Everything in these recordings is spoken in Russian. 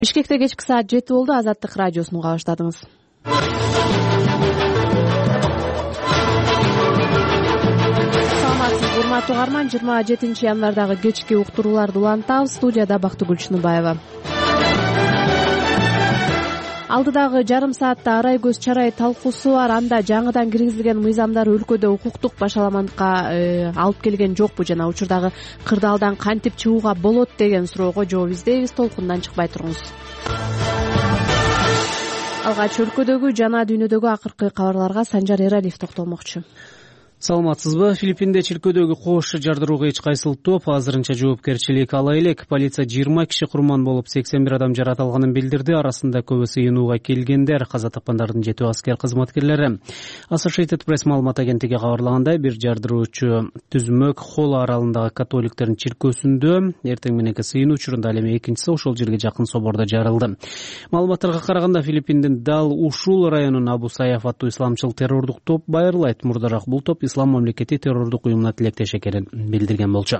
Бишкекте кечки саат 7 болду. Азаттык радиосун уга баштадыңыз. Саламатсызбы урматтуу угарман. 27 январдагы кечки уктурууларды улантабыз. Студияда Бактыгүл Чыныбаева. Алдыдагы жарым саатта арай көз чарай талкуусу бар. Анда жаңыдан киргизилген мыйзамдар өлкөдө укуктук башаламандыкка алып келген жокпу жана учурдагы кырдаалдан кантип чыгууга болот деген суроого жооп издейбиз. Толкундан чыкпай туруңуз. Алгач өлкөдөгү жана дүйнөдөгү акыркы кабарларга Санжар Эралиев токтолмокчу. Саламатсызбы. Филиппинде чиркөөдөгү коош жардырууга эч кайсы топ азырынча жоопкерчилик ала элек. Полиция 20 киши курман болуп, 81 адам жаратылганын билдирди. Арасында көбү сыйынууга келгендер, каза тапкандардын 7 аскер кызматкерлери. Associated Press маалымат агенттиги кабарлагандай, бир жардыруучу түзмөк Холл аралындагы католиктердин чиркөөсүндө эртең мененки сыйын учурунда, ал эми экинчиси ошол жерге жакын собордо жарылды. Маалыматтарга караганда, Филиппиндин Дал Ушул районунун Абу Саяф аттуу исламчыл террордук топ байырлайт. Мурдараак бул топ Ислам мамлекети террордук уюмуна тилектеш экенин билдирген болчу.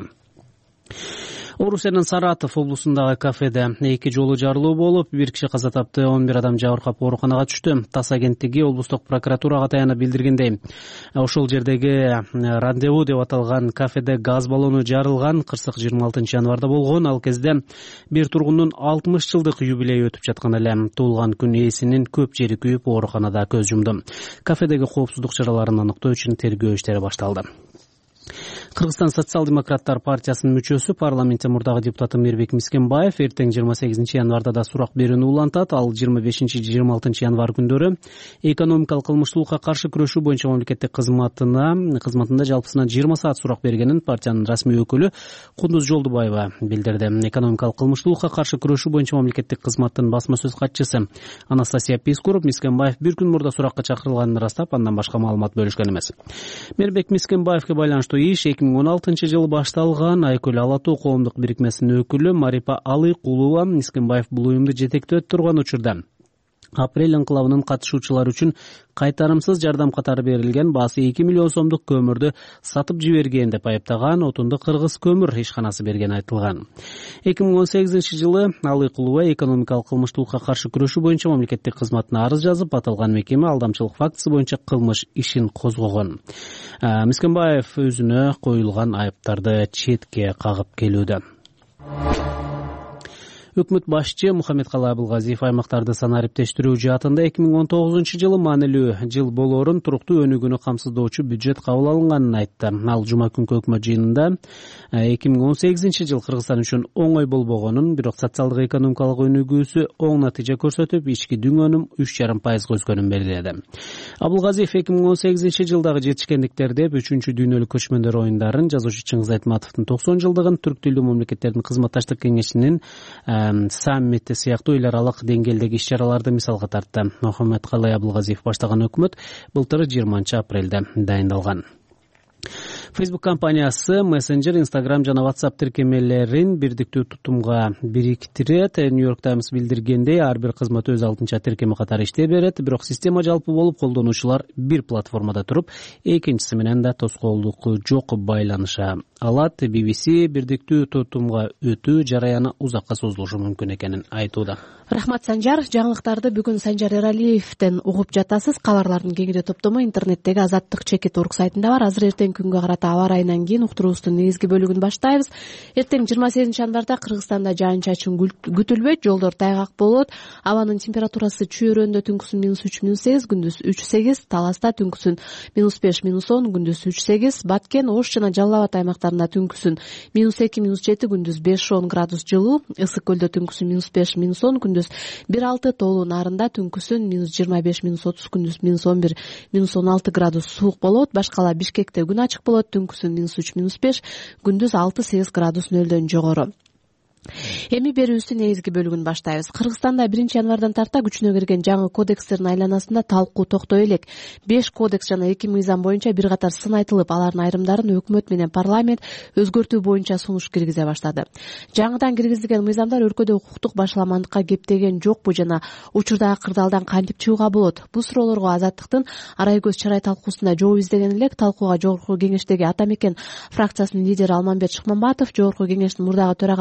Орусиянын Саратов облусундагы кафеде 2 жолу жарылуу болуп, 1 киши каза тапты, 11 адам жабыркап ооруканага түштү. ТАСС агенттиги облустук прокуратурага таянып билдиргендей, ошол жердеги Рандеву деп аталган кафеде газ баллону жарылган. Кырсык 26 январда болгон. Ал кезде бир тургундун 60 жылдык юбилейи өтүп жаткан эле. Туулган күн ээсинин көп жери күйүп, ооруканада көз жумду. Кафедеги коопсуздук чараларын аныктоо үчүн тергөө иштери башталды. Кыргызстан социал-демократтар партиясынын мүчөсү, парламентте мурдагы депутаты Мирбек Мискенбаев эртең 28 январда да сурак берүүнү улантат. Ал 25-26 январ күндөрү экономикалык кылмыштуулукка каршы күрөшүү боюнча мамлекеттик кызматында жалпысынан 20 саат сурак бергенин партиянын расмий өкүлү Кундуз Жолдубаева билдирди. Экономикалык кылмыштуулукка каршы күрөшүү боюнча мамлекеттик кызматтын басма сөз катчысы Анастасия Пискуров Мискенбаев бир күн мурда суракка чакырылганын ырастап, андан башка маалымат бөлүшкөн эмес. Мирбек Мискенбаевге байланыштуу иш 2016 жылы башталган. Айкөл Ала Тоо коомдук бирикмесинин өкүлү Марипа Алыкулова Мискенбаев бул уюмду жетектеп турган учурда апрель инкылабынын катышуучулары үчүн кайтарымсыз жардам катары берилген баасы 2 миллион сомдук көмүрдү сатып жиберген деп айыптаган. Отунду Кыргыз көмүр ишканасы берген айтылган. 2018 жылы Алыкулова экономикалык кылмыштуулукка каршы күрөшүү боюнча мамлекеттик кызматына арыз жазып, аталган мекеме алдамчылык фактысы боюнча кылмыш ишин козгогон. Мискенбаев өзүнө коюлган айыптарды четке кагып келүүдө. Өкмөт башчы Мухаммедкалый Абылгазиев аймактарды санариптештирүү жаатында 2019 жылы маанилүү жыл болоорун, туруктуу өнүгүүнү камсыздоочу бюджет кабыл алынганын айтты. Ал жума күнкү өкмөт жыйынында 2018 жыл Кыргызстан үчүн оңой болбогонун, бирок социалдык экономикалык өнүгүүсү оң натыйжа көрсөтүп, ички дүңөнүн 3,5% өскөнүн белгиледи. Абылгазиев 2018 жылдагы жетишкендиктер деп 3-чү дүйнөлүк көчмөндөр оюндарын, жазуучу Чыңгыз Айтматовдун 90 жылдыгын, түрк тилдүү мамлекеттердин кызматташтык кеңешинин саммити сыяктуу эл аралык деңгээлдеги иш-чараларды мисалга тартты. Мухаммедкалый Абылгазиев баштаган өкмөт былтыр 20 апрелде дайындалган. Facebook компаниясы Messenger, Instagram жана WhatsApp тиркемелерин бирдиктүү тутумга бириктирет. New York Times билдиргендей, ар бир кызмат өз алдынча тиркеме катары иштей берет. Бирок система жалпы болуп, колдонуучулар бир платформада туруп, экинчиси менен да тоскоолдук жок байланыша алат. BBC бирдиктүү тутумга өтүү жараяны узакка созулушу мүмкүн экенин айтууда. Рахмат Санжар. Жаңылыктарды бүгүн Санжар Эралиевден угуп жатасыз. Кабарлардын кеңири топтому интернеттеги Азаттык Чекит.org сайтында бар. Азыр эртең күнгө карата аба ырайынан кийин уктуруубуздун негизги бөлүгүн баштайбыз. Эртең 28 январда Кыргызстанда жаан-чачын күтүлбөйт, жолдор тайгак болот. Абанын температурасы Чүй-Өрөндө түнкүсүн -3, -8, күндүз 3-8, Таласта түнкүсүн -5, -10, күндүз 3-8, Баткен, Ош жана Жалал Абад аймактарында түнкүсүн -2, -7, күндүз 5-10 градус жылуу, Ысык көлдө түнкүсүн -5, -10, күндүз 1-6, Тоолуу Нарында түнкүсүн -25, -30, күндүз -11, -16 градус суук болот. Башкала Бишкекте күн ачык болот, түнкүсүн -3, -5, күндүз 6-8 градус нөлдөн жогору. Эми берүүбүздүн негизги бөлүгүн баштайбыз. Кыргызстанда 1 январдан тарта күчүнө кирген жаңы кодекстердин айланасында талкуу токтой элек. 5 кодекс жана 2 мыйзам боюнча бир катар сын айтылып, алардын айрымдарын өкмөт менен парламент өзгөртүү боюнча сунуш киргизе баштады. Жаңыдан киргизилген мыйзамдар өлкөдө укуктук башаламандыкка кептеген жокпу жана учурдагы кырдаалдан кантип чыгууга болот? Бул суроолорго Азаттыктын арай көз чарай талкуусунда жооп издеген элек. Талкууга Жогорку кеңештеги Ата Мекен фракциясынын лидери Алмамбет Шыкмамбатов, Жогорку кеңештин мурдагы төрагасы юрист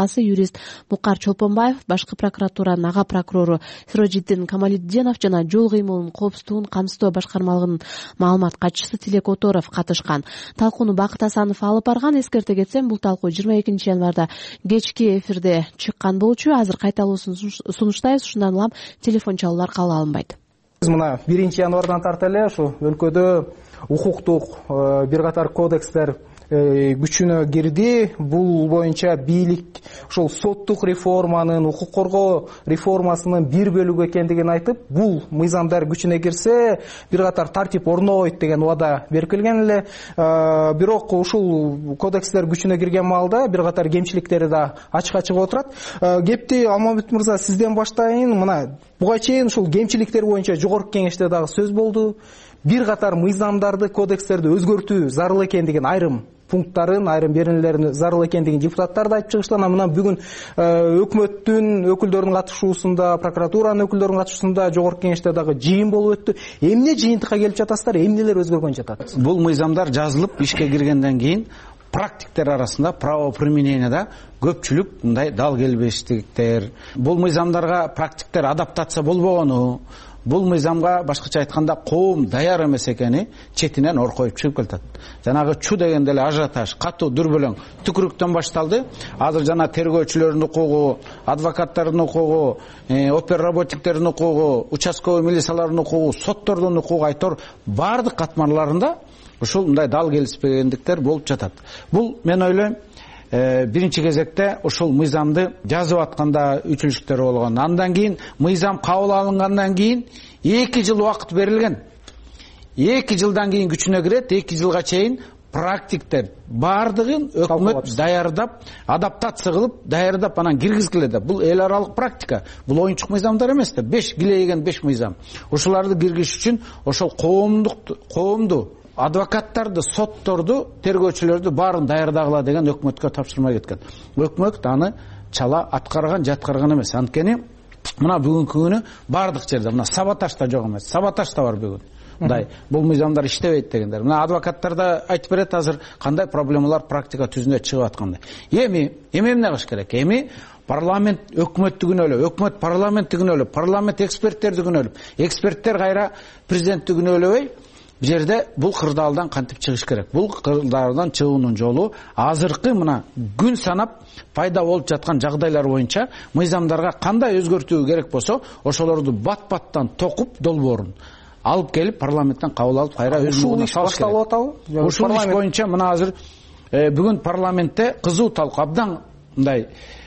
журналист Мукар Чолпонбаев, башкы прокуратуранын ага прокурору Сирожиддин Камалетдинов жана жол кыймылынын коопсуздугун камсыздоо башкармалыгынын маалымат катчысы Тилек Оторов катышкан. Талкууну Бакыт Асанов алып барган. Эскерте кетсем, бул талкуу 22 январда кечки эфирде чыккан болчу. Азыр кайталуусун сунуштайбыз, ушундан улам телефон чалуулар кабыл алынбайт. Мына 1 январдан тарта эле ушу өлкөдө укуктук бир катар кодекстер күчүнө кирди. Бул боюнча бийлик ошол соттук реформанын, укук коргоо реформасынын бир бөлүгү экендигин айтып, бул мыйзамдар күчүнө кирсе бир катар тартип орнобойт деген убада берилген эле. Бирок ушул кодекстер күчүнө кирген маалда бир катар кемчиликтери да ачыкка чыгып отурат. Кепти Алмамбет мырза сизден баштайын. Мына буга чейин ушул кемчиликтер боюнча жогорку кеңеште дагы сөз болду. Бир катар мыйзамдарды, кодекстерди өзгөртүү зарыл экендигин, айрым пункттарын, айрым беренелерин зарыл экендигин депутаттар да айтып чыгышты. Мына бүгүн өкмөттүн өкүлдөрүнүн катышуусунда, прокуратуранын өкүлдөрүнүн катышуусунда жогорку кеңеште дагы жыйын болуп өттү. Эмне жыйынтыкка келип жатасыздар? Эмнелер өзгөргөн жатат? Бул мыйзамдар жазылып ишке киргенден кийин практиктер арасында правоприменениеда көпчүлүк мындай дал келбештиктер. Бул мыйзамдарга практиктер адаптация болбогону, бул мыйзамга башкача айтканда коом даяр эмес экени четинен ор коюп чыгып келатат. Жанагы чу дегенде эле ажиотаж, катуу дүрбөлөң түкүрүктөн башталды. Азыр жана тергөөчүлөрдүн укугу, адвокаттардын укугу, оперработниктердин укугу, участковый милициялардын укугу, соттордун укугу айтор баардык катмарларында ушул мындай дал келиспегендиктер болуп жатат. Бул мен ойлойм биринчи кезекте ушул мыйзамды жазып атканда үчүлүштөр болгон. Андан кийин мыйзам кабыл алынгандан кийин 2 жыл убакыт берилген. 2 жылдан кийин күчүнө кирет. 2 жылга чейин практиктер баардыгын өкмөт даярдап, адаптация кылып, даярдап анан киргизгиле. Бул эл аралык практика. Бул оюнчук мыйзамдар эмес да. 5 килейген 5 мыйзам. Ушуларды киргизиш үчүн ошол коомду адвокаттарды, сотторду, тергөөчүлөрдү баарын даярдагыла деген өкмөткө тапшырма кеткен. Өкмөт аны чала аткарган, жаткарган эмес. Анткени мына бүгүнкү күнү баардык жерде мына саботаж да жок эмес. Саботаж да бар бүгүн. Мындай бул мыйзамдар иштебейт дегендер. Мына адвокаттар да айтып берет азыр кандай проблемалар практика түзүндө чыгып аткандай. Эми эмне кылыш керек? Эми парламент өкмөттүгүнө эле, өкмөт парламенттигине эле, парламент эксперттердигине эле, эксперттер кайра президенттигине элебей бу жерде бул кырдаалдан кантип чыгыш керек? Бул кырдаалдан чыгуунун жолу азыркы мына күн санап пайда болуп жаткан жагдайлар боюнча мыйзамдарга кандай өзгөртүү керек болсо, ошолорду бат-баттан токуп долбоорун алып келип парламенттен кабыл алып кайра өзүнүн башталып атабы? Ушул иш боюнча мына азыр бүгүн парламентте кызуу талкуу, абдан мындай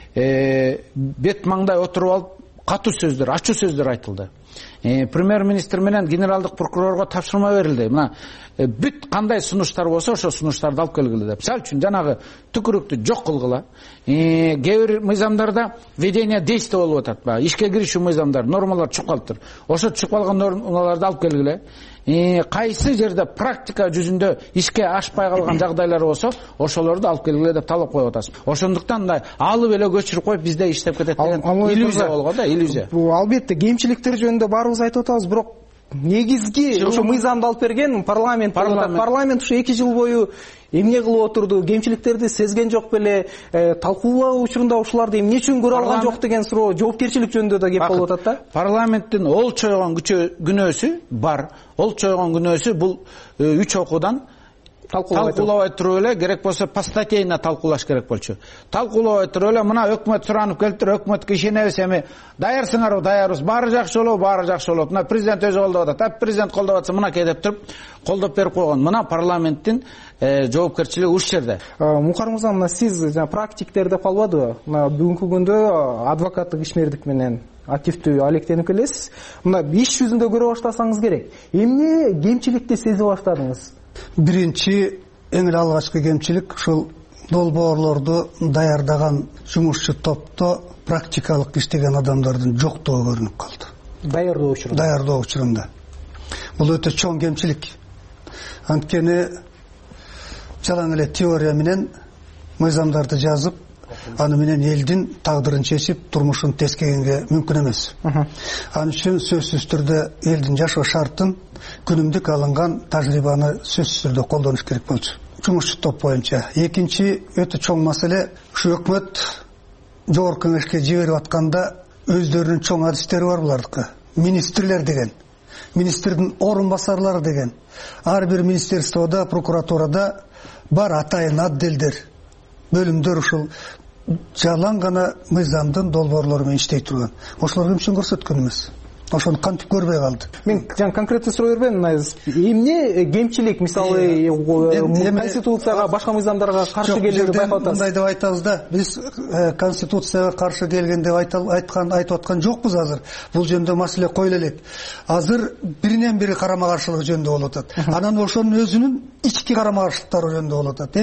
бет маңдай отуруп алып катуу сөздөр, ачуу сөздөр айтылды. Премьер-министр менен генералдык прокурорго тапшырма берилди. Мына бүт кандай сунуштар болсо, ошол сунуштарды алып келгиле деп. Мисалы үчүн жанагы түкүрүктү жок кылгыла. Кээ бир мыйзамдарда введение действия болуп атат. Баягы ишке киришүү мыйзамдар, нормалар чук калыптыр. Ошо чук калган нормаларды алып келгиле. Кайсы жерде практика жүзүндө ишке ашпай калган жагдайлар болсо, ошолорду алып келгиле деп талап коюп атасыз. Ошондуктан мындай алып эле көчүрүп коюп бизде иштеп кетет деген иллюзия болгон да, иллюзия. Албетте кемчиликтер жөнүндө баарыбыз айтып атабыз, бирок негизги ошо мыйзамды алып берген парламент. Парламент ушу 2 жыл бою эмне кылып отурду? Кемчиликтерди сезген жок беле? Талкуулоо учурунда ушуларды эмне үчүн көрө алган жок деген суроо, жоопкерчилик жөнүндө да кеп болуп атат да. Парламенттин ол чойгон күнөөсү бар. Ол чойгон күнөөсү бул 3 окуудан талкуулабай туруп эле, керек болсо постатейно талкуулаш керек болчу. Талкуулабай туруп эле мына өкмөт суранып келиптир, өкмөткө ишенебиз, эми даярсыңарбы? Даярбыз. Баары жакшы болобу? Баары жакшы болот. Мына президент өзү колдоп атат. Президент колдоп атса мына деп туруп колдоп берип койгон. Мына парламенттин жоопкерчилиги ушул жерде. Мукар мырза, мына сиз практиктер деп калбадыбы? Мына бүгүнкү күндө адвокаттык ишмердик менен активдүү алектенип келесиз. Мына иш жүзүндө көрө баштасаңыз керек. Эмне кемчиликти сезип баштадыңыз? Биринчи эң эле алгачкы кемчилик ушул долбоорлорду даярдаган жумушчу топто практикалык иштеген адамдардын жоктугу көрүнүп калды. Даярдоо учурунда. Бул өтө чоң кемчилик. Анткени жалаң эле теория менен мыйзамдарды жазып, аны менен элдин тагдырын чечип, турмушун тескегенге мүмкүн эмес. Ал үчүн сөзсүз түрдө элдин жашоо шартын күнүмдүк алынган тажрыйбаны сөзсүз түрдө колдонуш керек болчу. Жумушчу топ боюнча. Экинчи өтө чоң маселе, ушу өкмөт жогорку кеңешке жиберип атканда өздөрүнүн чоң адистери бар булардыкы. Министрлер деген, министрдин орун басарлары деген. Ар бир министерстводо, прокуратурада бар атайын отделдер, бөлүмдөр ушул жалаң гана мыйзамдын долбоорлору менен иштей турган. Ошолор ким үчүн көрсөткөн эмес. Ошону кантип көрбөй калды? Мен конкреттүү суроо бербейм. Эмне кемчилик, мисалы, конституцияга, башка мыйзамдарга каршы келгенди байкап атасыз? Мындай деп айтабыз да, биз конституцияга каршы келген деп айтып аткан жокпуз азыр. Бул жөнүндө маселе коюла элек. Азыр биринен бири карама-каршылык жөнүндө болуп атат. Анан ошонун өзүнүн ички карама-каршылыктары жөнүндө болуп атат.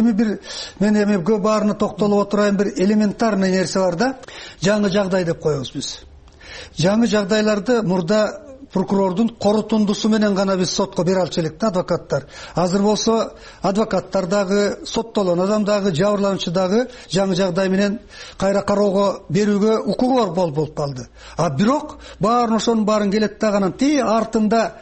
Мен көп баарына токтолуп отурайын, бир элементарный нерсе бар да, жаңы жагдай деп коебуз биз. Жаңы жагдайларды мурда прокурордун корутундусу менен гана биз сотко бере алчу элек да, адвокаттар. Азыр болсо адвокаттар дагы, соттолгон адам дагы, жабырлануучу дагы жаңы жагдай менен кайра кароого берүүгө укугу бар болуп калды. А бирок ошонун баарын келет дагы анан артында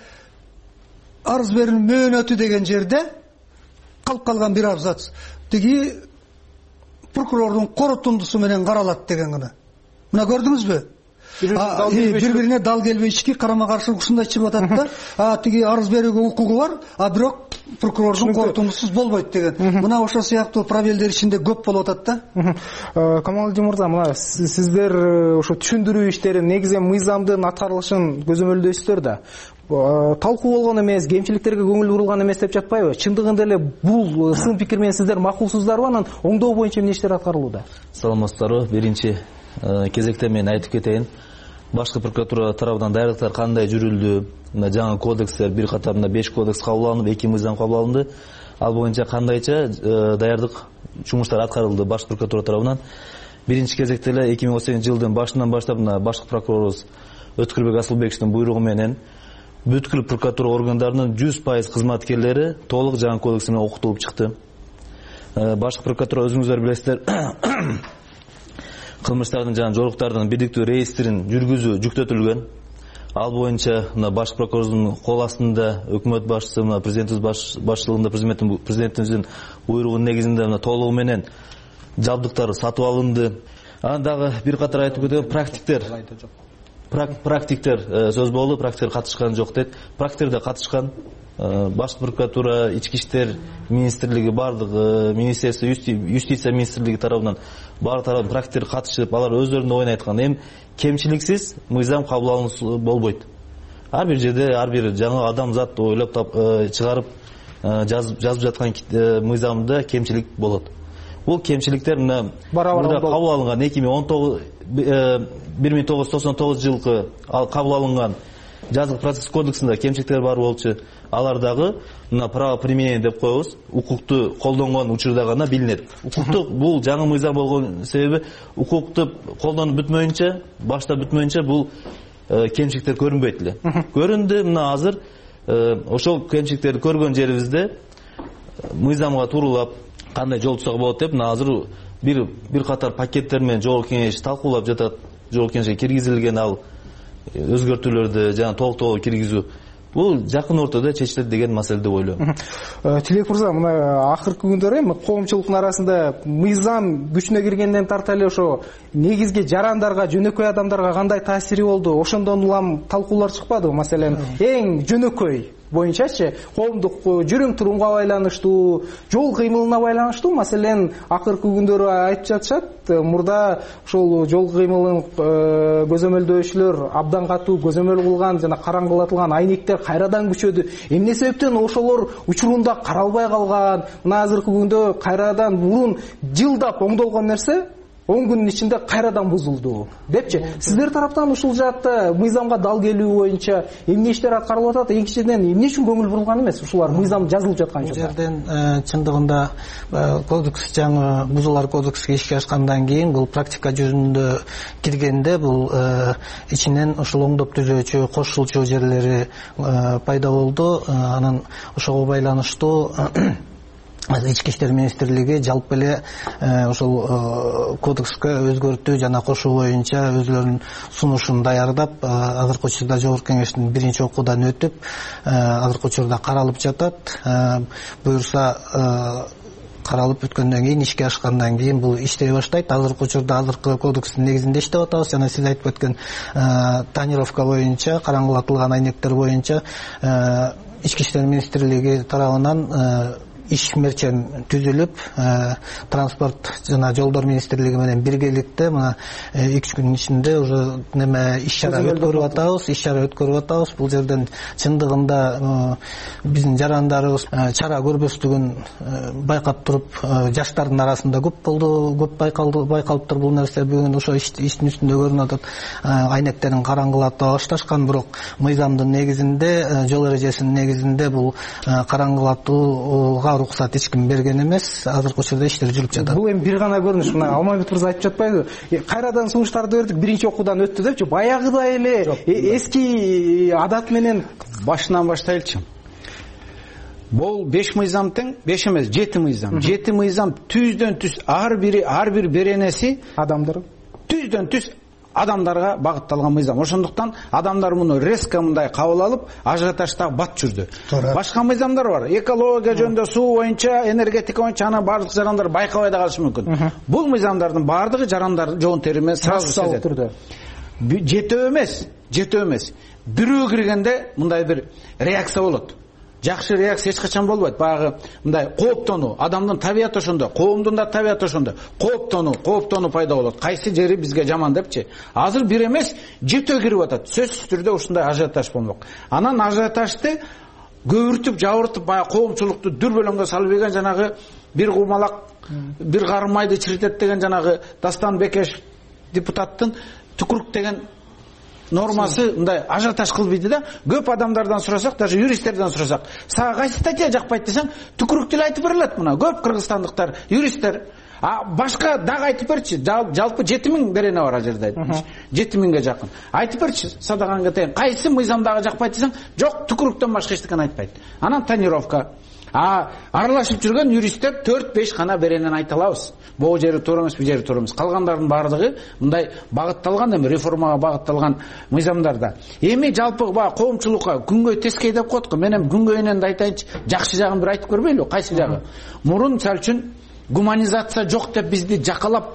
арыз берүү мөөнөтү деген жерде калып калган бир абзац. Тиги прокурордун корутундусу менен каралат деген гана. Мына көрдүңүзбү? Бири-бирине дал келбей ички карама-каршылык ушундай чыгып атат да. Тиги арыз берүүгө укугу бар, а бирок прокурордун корутундусуз болбойт деген. Мына ошол сыяктуу пробелдер ичинде көп болуп атат да. Камалдин мырза, мына сиздер ошо түшүндүрүү иштерин, негизи мыйзамдын аткарылышын көзөмөлдөйсүздөр да. Талкуу болгон эмес, кемчиликтерге көңүл бурулган эмес деп жатпайбы? Чындыгында эле бул сын пикир менен сиздер макулсуздарбы? Анан оңдоо боюнча эмне иштер аткарылууда? Саламатсыздарбы? Биринчи кезекте мен айтып кетейин. Башкы прокуратура тарабынан даярдыктар кандай жүрүлдү? Жаңы кодекстер, бир катарында 5 кодекс кабыл алынып, 2 мыйзам кабыл алынды. Ал боюнча кандайча даярдык жумуштар аткарылды башкы прокуратура тарабынан? Биринчи кезекте эле 2018 жылдын башынан баштап башкы прокурорубуз Өткүрбек Асылбековичтин буйругу менен бүткүл прокуратура органдарынын 100% кызматкерлери толук жаңы кодекс менен окутулуп чыкты. Башкы прокуратура өзүңүздөр билесиздер, кылмыштардын жана жоруктардын бирдиктүү реестрин жүргүзүү жүктөтүлгөн. Ал боюнча башкы прокурордун кол астында өкмөт башчысы, президентибиз башчылыгында президентибиздин буйругунун негизинде толугу менен жабдыктар сатып алынды. Анан дагы бир катар айтып кеткен практиктер сөз болду, практиктер катышкан жок дейт. Практиктер да катышкан. Башкы прокуратура, ички иштер министрлиги, бардык министерство, юстиция министрлиги тарабынан баары тарабынан практиктер катышып, алар өздөрүнүн оюн айткан. Эми кемчиликсиз мыйзам кабыл алынуусу болбойт. Ар бир жерде ар бир жаңы адамзат ойлоп чыгарып жазып жаткан мыйзамда кемчилик болот. Бул кемчиликтер мына кабыл алынган 1999 жылкы кабыл алынган жазык процесс кодексинде кемчиликтер бар болчу. Алар дагы мына правоприменение деп коебуз, укукту колдонгон учурда гана билинет. Укукту бул жаңы мыйзам болгон себеби укукту колдонуп бүтмөйүнчө, баштап бүтмөйүнчө бул кемчиликтер көрүнбөйт эле. Көрүндү, мына азыр ошол кемчиликтерди көргөн жерибизде мыйзамга туурулап кандай жол tutsak болот деп, мына азыр бир катар пакеттер менен жогорку кеңеш талкуулап жатат. Жогорку кеңешке киргизилген ал өзгөртүүлөрдү жана толуктоого киргизүү. Бул жакын ортодо чечилет деген маселе деп ойлойм. Тилек мырза, мына акыркы күндөрү коомчулуктун арасында мыйзам күчүнө киргенден тарта эле ошо негизги жарандарга, жөнөкөй адамдарга кандай таасири болду? Ошондон улам талкуулар чыкпадыбы? Маселен, эң жөнөкөй боюнчачы, коомдук жүрүм-турумга байланыштуу, жол кыймылына байланыштуу. Маселен, акыркы күндөрү айтып жатышат, мурда ошол жол кыймылын көзөмөлдөөчүлөр абдан катуу көзөмөл кылган жана караңгылатылган айнектер кайрадан күчөдү. Эмне себептен ошолор учурунда каралбай калган? Мына азыркы күндө кайрадан мурун жылдап оңдолгон нерсе 10 күнүн ичинде кайрадан бузулду депчи. Сиздер тараптан ушул жаатта мыйзамга дал келүү боюнча эмне иштер аткарылып атат? Экинчиден, эмне үчүн көңүл бурулган эмес ушулар мыйзам жазылып жаткан жок? Бул жерден чындыгында кодекс жаңы бузулар кодекске ишке ашкандан кийин бул практика жүзүндө киргенде бул ичинен ушул оңдоп түзөөчү, кошулчу жерлери пайда болду. Анан ошого байланыштуу Ички иштер министрлиги жалпы эле ошол кодекске өзгөртүү жана кошуу боюнча өзлөрүнүн сунушун даярдап, азыркы учурда жогорку кеңештин биринчи окуудан өтүп, азыркы учурда каралып жатат. Буюрса каралып бүткөндөн кийин, ишке ашкандан кийин бул иштей баштайт. Азыркы учурда азыркы кодекстин негизинде иштеп атабыз. Жана сиз айтып өткөн тонировка боюнча, караңгылатылган айнектер боюнча Ички иштер министрлиги тарабынан иш-мерчен түзүлүп, транспорт жана жолдор министрлиги менен биргеликте мына 2 күн ичинде уже иш-чара өткөрүп атабыз. Бул жерден чындыгында биздин жарандарыбыз чара көрбөстүгүн байкап туруп, жаштардын арасында көп байкалыптыр бул нерсе. Бүгүн ошо иштин үстүндө көрүнүп атат. Айнектерин караңгылата башташкан, бирок мыйзамдын негизинде, жол эрежесинин негизинде бул караңгылатууга уруксат эч ким берген эмес. Азыркы учурда иштер жүрүп жатат. Бул эми бир гана көрүнүш. Мына Алмамбет мырза айтып жатпайбы? Кайрадан сунуштарды бердик, биринчи окуудан өттү депчи. Баягыдай эле эски адат менен башынан баштайлычы. Бул 5 мыйзам тең, 5 эмес, 7 мыйзам. 7 мыйзам түздөн түз ар бир беренеси адамдар түздөн түз адамдарга багытталган мыйзам. Ошондуктан адамдар муну резко мындай кабыл алып, ажиотажда бат жүрдү. Башка мыйзамдар бар. Экология жөнүндө, суу боюнча, энергетика боюнча аны бардык жарандар байкабай да калышы мүмкүн. Бул мыйзамдардын бардыгы жарандар жоон териме сразу сезет. Жетөө эмес. Бирөө киргенде мындай бир реакция болот. Жакшы реакция эч качан болбойт. Баягы мындай кооптонуу, адамдын табияты ошондо, коомдун да табияты ошондо. Кооптонуу пайда болот. Кайсы жери бизге жаман депчи. Азыр бир эмес, жетөө кирип атат. Сөзсүз түрдө ушундай ажиотаж болмок. Анан ажиотажды көбүртүп, жабыртып, баягы коомчулукту дүрбөлөңгө салып ийген жанагы бир кумалак, бир кармайды чиритет деген жанагы Дастан Бекешев депутаттын түкүрүк деген нормасы мындай ажиотаж кылбайды да. Көп адамдардан сурасак, даже юристтерден сурасак, сага кайсы статья жакпайт десең, түкүрүк деле айтып берилет. Мына көп кыргызстандыктар, юристтер, башка дагы айтып берчи. Жалпы 7000 берене бар жерде. 7000ге жакын. Айтып берчи, садаган тең. Кайсы мыйзамдагы жакпайт десең, жок, түкүрүктөн башка эчтекен айтпайт. Анан тонировка. Аралашып жүргөн юристтер 4-5 гана беренен айта алабыз. Бул жери туура эмес, бул жери туура эмес. Калгандардын бардыгы мындай багытталган, эми реформага багытталган мыйзамдарда. Эми жалпы коомчулукка күнгөй тескей деп коет го. Мен эми күнгөйүнөн да айтайынчы, жакшы жагын бир айтып көрбөйлү. Кайсы жагы? Мурун мисалы үчүн гуманизация жок деп бизди жакалап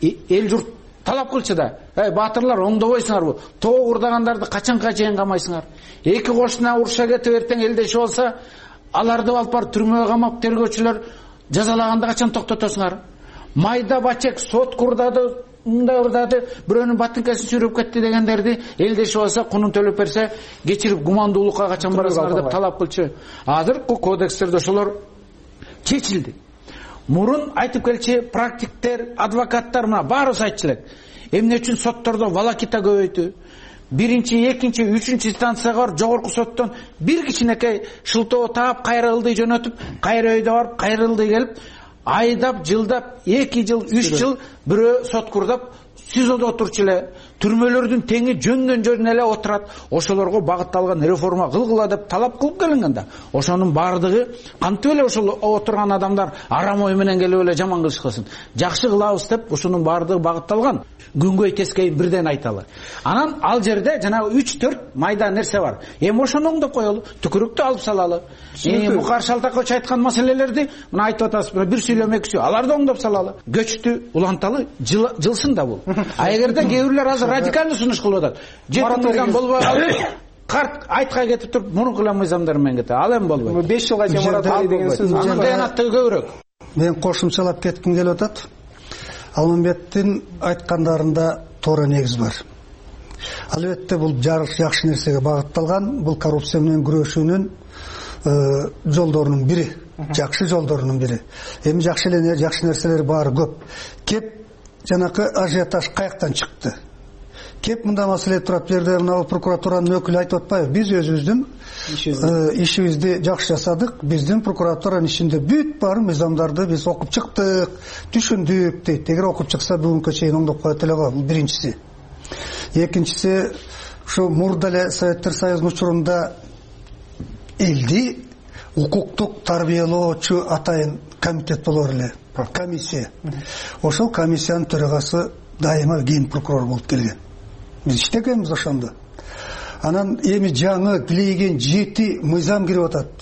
эл журт талап кылчу да. Баатырлар оңдобойсуңарбы? Тоо курдагандарды качанга чейин камайсыңар? Эки кошуна уруша кетип эртең элдешип алса, аларды алып барып түрмөгө камап тергөөчүлөр жазалаганда качан токтотосуңар? Майда бачек сот курдады, мындай урдады, бирөөнүн батынкасын сүйрөп кетти дегендерди элдешип алса, кунун төлөп берсе, кечирип гумандуулукка качан барасыңар деп талап кылчу. Азыркы кодекстерде ошолор чечилди. Мурун айтып келчи практиктер, адвокаттар мына баарыбыз айтчу элек. Эмне үчүн соттордо волокита көбөйтү? Биринчи, экинчи, үчүнчү станцияга барып, жогорку соттон бир кичинекей шылтоо таап, кайра ылдый жөнөтүп, кайра өйдө барып, кайра ылдый келип, айдап, жылдап, 2 жыл, 3 жыл бирөө сот курдап, СИЗОдо отурчу эле. Түрмөлөрдүн теңи жөндөн эле отурат. Ошолорго багытталган реформа кылгыла деп талап кылып келинген да. Ошонун бардыгы кантип эле ошол отурган адамдар арам ой менен келип эле жаман кылышкасын. Жакшы кылабыз деп ошонун бардыгы багытталган. Күнгөй тескейин бирден айталы. Анан ал жерде жанагы 3-4 майда нерсе бар. Эми ошону оңдоп коелу, түкүрүктү алып салалы. Мукар Шалтакович айткан маселелерди мына айтып атасыз, бир сүйлөм эки сүйлөм, аларды оңдоп салалы. Көчтү уланталы, жылсын да бул. А эгерде кээ бирлер азыр радикалдуу сунуш кылып атат. Жетимден болбой калды. Карт айткай кетип туруп, мурунку мыйзамдар менен кетет. Ал эми болбойт. 5 жылга чейин мораторий деген сөз. Анын даянаттыгы көбүрөөк. Мен кошумчалап кетким келип атат. Алмамбеттин айткандарында туура негиз бар. Албетте бул жакшы нерсеге багытталган, бул коррупция менен күрөшүүнүн жолдорунун бири, жакшы жолдорунун бири. Эми жакшы нерселер баары көп. Кеп жанакы ажиотаж каяктан чыкты? Кеп мында маселе турат, жерде мына прокуратуранын өкүлү айтып атпайбы? Биз өзүбүздүн ишибизди жакшы жасадык. Биздин прокуратуранын ишинде бүт бар мыйзамдарды биз окуп чыктык, түшүндүк дейт. Эгер окуп чыкса бүгүнкү чейин оңдоп коет эле го. Бул биринчиси. Экинчиси, ушу мурда эле Советтер Союзунун учурунда элди укуктук тарбиялоочу атайын комитет болор эле, комиссия. Ошол комиссиянын төрагасы дайыма ген прокурор болуп келген. Биз иштегенбиз ошондо. Анан эми жаңы килейген 7 мыйзам кирип атат.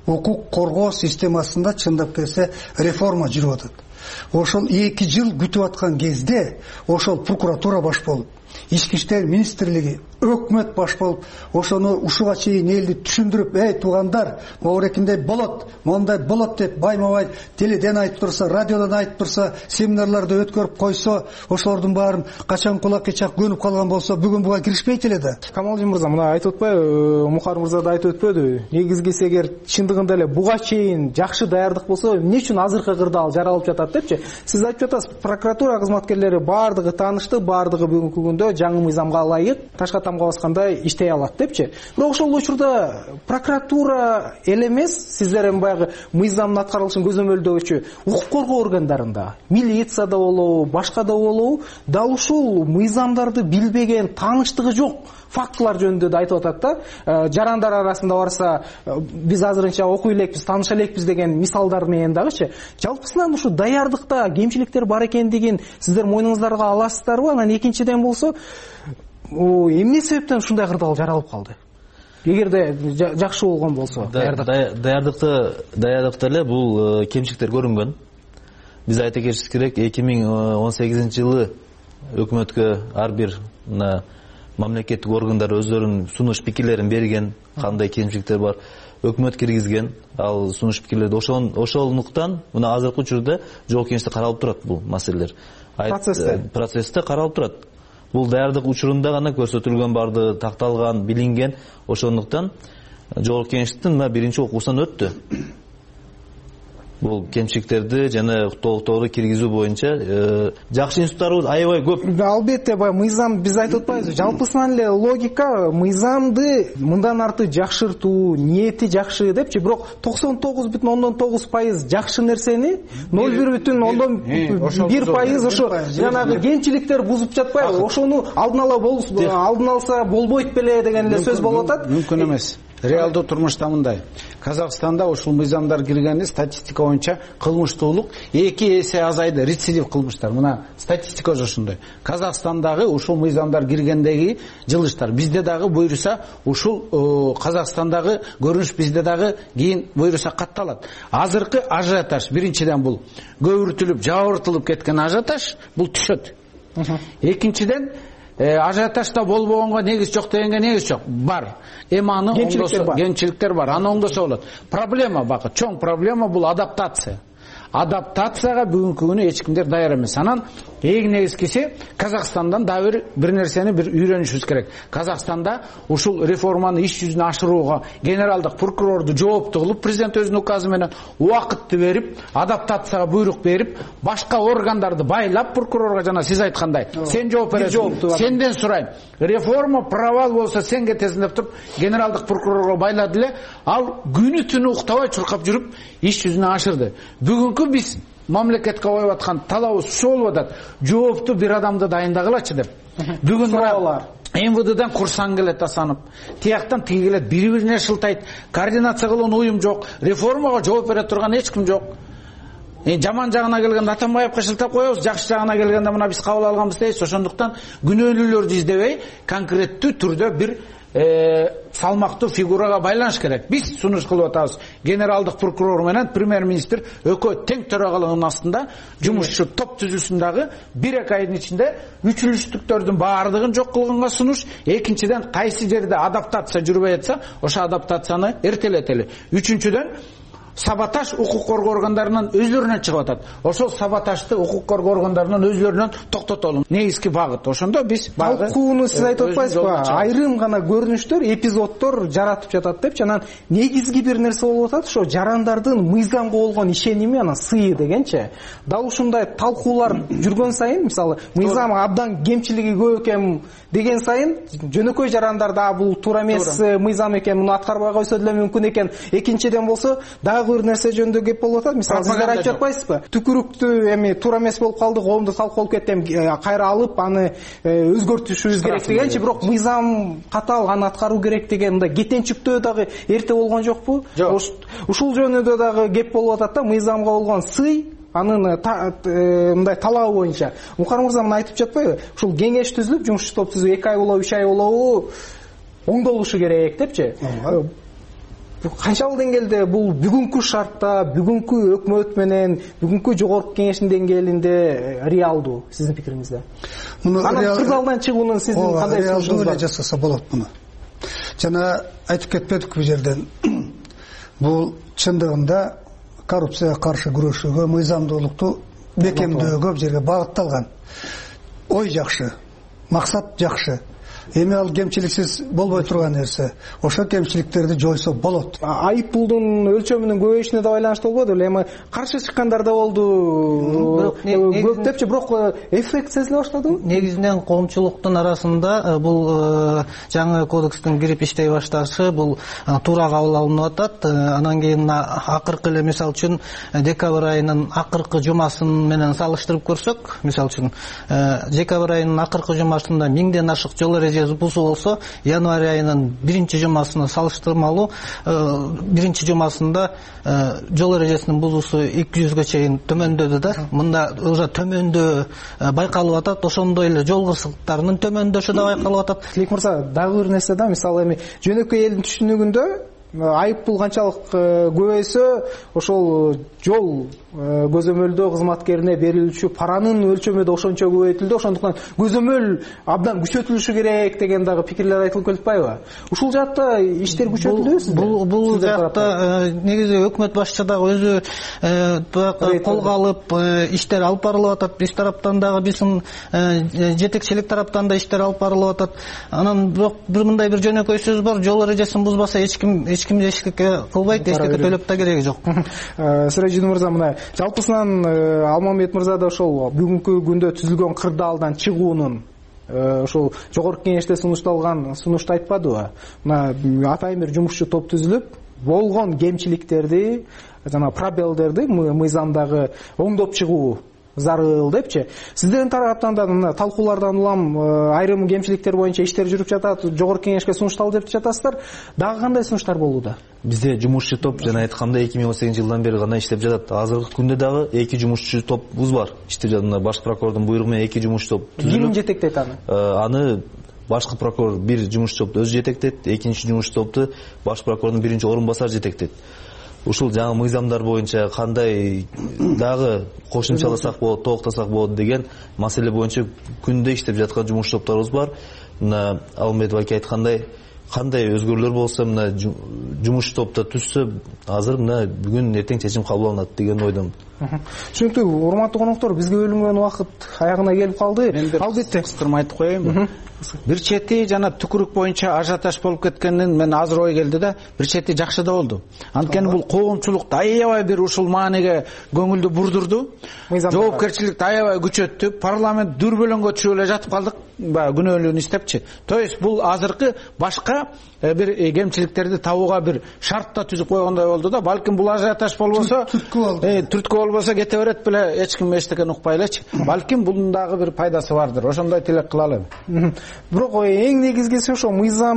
укук коргоо системасында чындап келсе реформа жүрүп атат. Ошол 2 жыл күтүп аткан кезде ошол прокуратура баш болуп, ички иштер министрлиги, өкмөт баш болуп, ошону ушуга чейин элди түшүндүрүп, туугандар, могурекиндей болот, мондай болот деп байма-бай теледен айтып турса, радиодон айтып турса, семинарларды өткөрүп койсо, ошолордун баарын качан кулак ичак көнүп калган болсо, бүгүн буга киришпейт эле да. Камалдин мырза, мына айтып атпайбы, Мухар мырза да айтып өтпөдү. Негизгиси эгер чындыгында эле буга чейин жакшы даярдык болсо, эмне үчүн азыркы кырдаал жаралып жатат депчи? Сиз айтып жатасыз, прокуратура кызматкерлери баардыгы таанышты, баардыгы бүгүнкү күндө жаңы мыйзамга ылайык ташка тамга баскандай иштей алат депчи. Бирок ошол учурда прокуратура эле эмес, сиздер эми баягы мыйзамдын аткарылышын көзөмөлдөөчү укук коргоо органдарында, милицияда болобу, башка да болобу, дал ушул мыйзамдарды билбеген, тааныштыгы жок фактылар жөнүндө да айтып атат да. Жарандар арасында барса, биз азырынча окуй элекпиз, тааныша элекпиз деген мисалдар менен дагычы. Жалпысынан ушу даярдыкта кемчиликтер бар экендигин сиздер мойнуңуздарга аласыздарбы? Анан экинчиден болсо, эмне себептен ушундай кырдаал жаралып калды? Эгерде жакшы болгон болсо, даярдыкта эле бул кемчиликтер көрүнгөн. Биз айта кетишибиз керек, 2018-жылы өкмөткө ар бир мамлекеттик органдар өздөрүнүн сунуш пикирлерин берген, кандай кемчиликтер бар, өкмөт киргизген ал сунуш пикирлерди. Ошондуктан мына азыркы учурда жогорку кеңеште каралып турат бул маселелер. Процессте каралып турат. Бул даярдык учурунда гана көрсөтүлгөн, барды такталган, билинген. Ошондуктан жогорку кеңештин биринчи окуусунан өттү. Бул кемчиликтерди жана толуктоорду киргизүү боюнча жакшы институттарыбыз аябай көп. Албетте, мыйзам биз айтып атпайбызбы? Жалпысынан эле логика мыйзамды мындан арты жакшыртуу, ниети жакшы депчи, бирок 99,9% жакшы нерсени 0,1% ошо жанагы кемчиликтер бузуп жатпайбы? Ошону алдын алса болбойт беле деген эле сөз болуп атат. Мүмкүн эмес. Реалдуу турмушта мындай. Казакстанда ушул мыйзамдар киргенде статистика боюнча кылмыштуулук 2 эсе азайды, рецидив кылмыштар. Мына статистика ошондой. Казакстандагы ушул мыйзамдар киргендеги жылыштар бизде дагы буйруса, ушул Казакстандагы көрүнүш бизде дагы кийин буйруса катталат. Азыркы ажиотаж биринчиден бул көбүртүлүп, жабыртылып кеткен ажиотаж бул түшөт. Экинчиден ажиотажда болбогонго негиз жок дегенге негиз жок. Бар. Аны кемчиликтер бар. Аны оңдосо болот. Проблема чоң проблема бул адаптация. Адаптацияга бүгүнкү күнү эч кимдер даяр эмес. Анан эң негизгиси Казакстандан да бир нерсени үйрөнүшүбүз керек. Казакстанда ушул реформаны иш жүзүнө ашырууга генералдык прокурорду жооптуу кылып, президент өзүнүн указы менен убакытты берип, адаптацияга буйрук берип, башка органдарды байлап прокурорго жана сиз айткандай, сен жооп бересиң, сенден сурайм. Реформа провал болсо сен кетесиң деп туруп, генералдык прокурорго байлады эле, ал күнү түнү уктабай чуркап жүрүп, иш жүзүнө ашырды. Бүгүнкү биз мамлекетке коюп аткан талабыбыз ушу болуп атат. Жооптуу бир адамды дайындагылачы деп. Бүгүн суроолор МВДдан курсан келет асанып, тияктан тиги келет, бири-бирине шылтайт, координация кылган уюм жок, реформага жооп бере турган эч ким жок. Жаман жагына келгенде Атамбаевка шылтап коебуз, жакшы жагына келгенде мына биз кабыл алганбыз дейбиз. Ошондуктан күнөөлүүлөрдү издебей, конкреттүү түрдө бир салмактуу фигурага байланыш керек. Биз сунуш кылып атабыз. Генералдык прокурор менен премьер-министр экөө тең төрагалыгынын астында жумушчу топ түзүлсүн дагы 1-2 айдын ичинде үчүлүштүктөрдүн баардыгын жок кылганга сунуш. Экинчиден, кайсы жерде адаптация жүрбөй атса, ошо адаптацияны эртелетели. Үчүнчүдөн, саботаж укук коргоо органдарынын өзлөрүнөн чыгып атат. Ошол саботажды укук коргоо органдарынын өзлөрүнөн токтотолу. Негизги багыт. Ошондо биз талкууну сиз айтып атпайсызбы? Айрым гана көрүнүштөр, эпизоддор жаратып жатат депчи. Анан негизги бир нерсе болуп атат, ошо жарандардын мыйзамга болгон ишеними, анан сыйы дегенчи. Дал ушундай талкуулар жүргөн сайын, мисалы, мыйзам абдан кемчилиги көп экен деген сайын, жөнөкөй жарандарда бул туура эмес мыйзам экен, муну аткарбай койсо деле мүмкүн экен. Экинчиден болсо, бир нерсе жөнүндө кеп болуп атат. Мисалы, сиздер айтып жатпайсызбы? Түкүрүктү эми туура эмес болуп калды, коомдо талкуулап кетти, кайра алып аны өзгөртүшүбүз керек дегенчи, бирок мыйзам катал, аны аткаруу керек деген мындай кетенчиктөө дагы эрте болгон жокпу? Ушул жөнүндө дагы кеп болуп атат да, мыйзамга болгон сый, анын мындай талабы боюнча. Мухар мырза мына айтып жатпайбы? Ушул кеңеш түзүлүп, жумушчу топ түзүп 2 ай болобу, 3 ай болобу оңдолушу керек депчи. канчалык деңгээлде бул бүгүнкү шартта, бүгүнкү өкмөт менен, бүгүнкү жогорку кеңештин деңгээлинде реалдуу сиздин пикириңизде? Анан кырдаалдан чыгуунун сиздин кандай реалдуу эле жасаса болот муну. Жана айтып кетпедик бул жерден. Бул чындыгында коррупцияга каршы күрөшүүгө, мыйзамдуулукту бекемдөөгө жерге багытталган. Ой жакшы, максат жакшы. Эми ал кемчиликсиз болбой турган нерсе. Ошол кемчиликтерди жойсо болот. Айып пулдун өлчөмүнүн көбөйүшүнө да байланыштуу болбоду беле? Эми каршы чыккандар да болду. Көп депчи, бирок эффект сезиле баштадыбы? Негизинен коомчулуктун арасында бул жаңы кодекстин кирип иштей башташы бул туура кабыл алынып атат. Анан кийин акыркы эле мисал үчүн декабрь айынын акыркы жумасын менен салыштырып көрсөк, мисал үчүн декабрь айынын акыркы жумасында 1000ден ашык жол бузуу болсо, январь айынын биринчи жумасына салыштырмалуу биринчи жумасында жол эрежесинин бузуусу 200гө чейин төмөндөдү да. Мында уже төмөндөө байкалып атат, ошондой эле жол кырсыктарынын төмөндөшү да байкалып атат. Тилек мырза, дагы бир нерсе да, мисалы эми жөнөкөй элдин түшүнүгүндө айып пул канчалык көбөйсө, ошол жол көзөмөлдөө кызматкерине берилүүчү паранын өлчөмү да ошончо көбөйтүлдү. Ошондуктан көзөмөл абдан күчөтүлүшү керек деген дагы пикирлер айтылып келатпайбы? Ушул жакта иштер күчөтүлөбү? Бул жакта негизи өкмөт башчы дагы өзү колго алып иштер алып барылып атат. Биз тараптан дагы биздин жетекчилик тараптан да иштер алып барылып атат. Анан бирок мындай бир жөнөкөй сөз бар: жол эрежесин бузбаса эч ким эчтеке кылбайт, эчтеке төлөп да кереги жок. Сиражидин мырза, мына жалпысынан Алмамбет мырза да ошол бүгүнкү күндө түзүлгөн кырдаалдан чыгуунун ошол жогорку кеңеште сунушту айтпадыбы? Мына атайын бир жумушчу топ түзүлүп, болгон кемчиликтерди, жана пробелдерди мыйзамдагы оңдоп чыгуу зарыл депчи. Сиздердин тараптан да мына талкуулардан улам айрым кемчиликтер боюнча иштер жүрүп жатат, жогорку кеңешке сунушталды деп жатасыздар. Дагы кандай сунуштар болууда? Бизде жумушчу топ жана айткандай 2018 жылдан бери гана иштеп жатат. Азыркы күндө дагы 2 жумушчу топубуз бар. Иштеп жатат. Баш прокурордун буйругу менен 2 жумушчу топ түзүлүп. Ким жетектейт аны? Аны башкы прокурор бир жумушчу топту өзү жетектейт, экинчи жумушчу топту баш прокурордун биринчи орун басары жетектейт. Ушул жаңы мыйзамдар боюнча кандай дагы кошумчаласак болот, толуктасак болот деген маселе боюнча күндө иштеп жаткан жумуш топторубуз бар. Мына Алмамбетов ака айткандай, кандай өзгөрүүлөр болсо мына жумуш топто түзсө, азыр мына бүгүн эртең чечим кабыл алынат деген ойдомун. Түшүнүктүү. Урматтуу коноктор, бизге бөлүнгөн убакыт аягына келип калды. Албетте кыскырма айтып коеюнбу? Бир чети жана түкүрүк боюнча ажиотаж болуп кеткенин мен азыр ой келди да, бир чети жакшы да болду. Анткени бул коомчулукту аябай бир ушул маанеге көңүлдү бурдурду. Жоопкерчиликти аябай күчөттү. Парламент дүрбөлөңгө түшүп эле жатып калдык, күнөөлүүнү иштепчи. То есть бул азыркы башка бир кемчиликтерди табууга бир шарт да түзүп койгондой болду да. Балким бул ажиотаж болбосо, түрткү болбосо кете берет беле, эч ким эчтекен укпай элечи. Балким бунун дагы бир пайдасы бардыр. Ошондой тилек кылалы. Бирок эң негизгиси ошо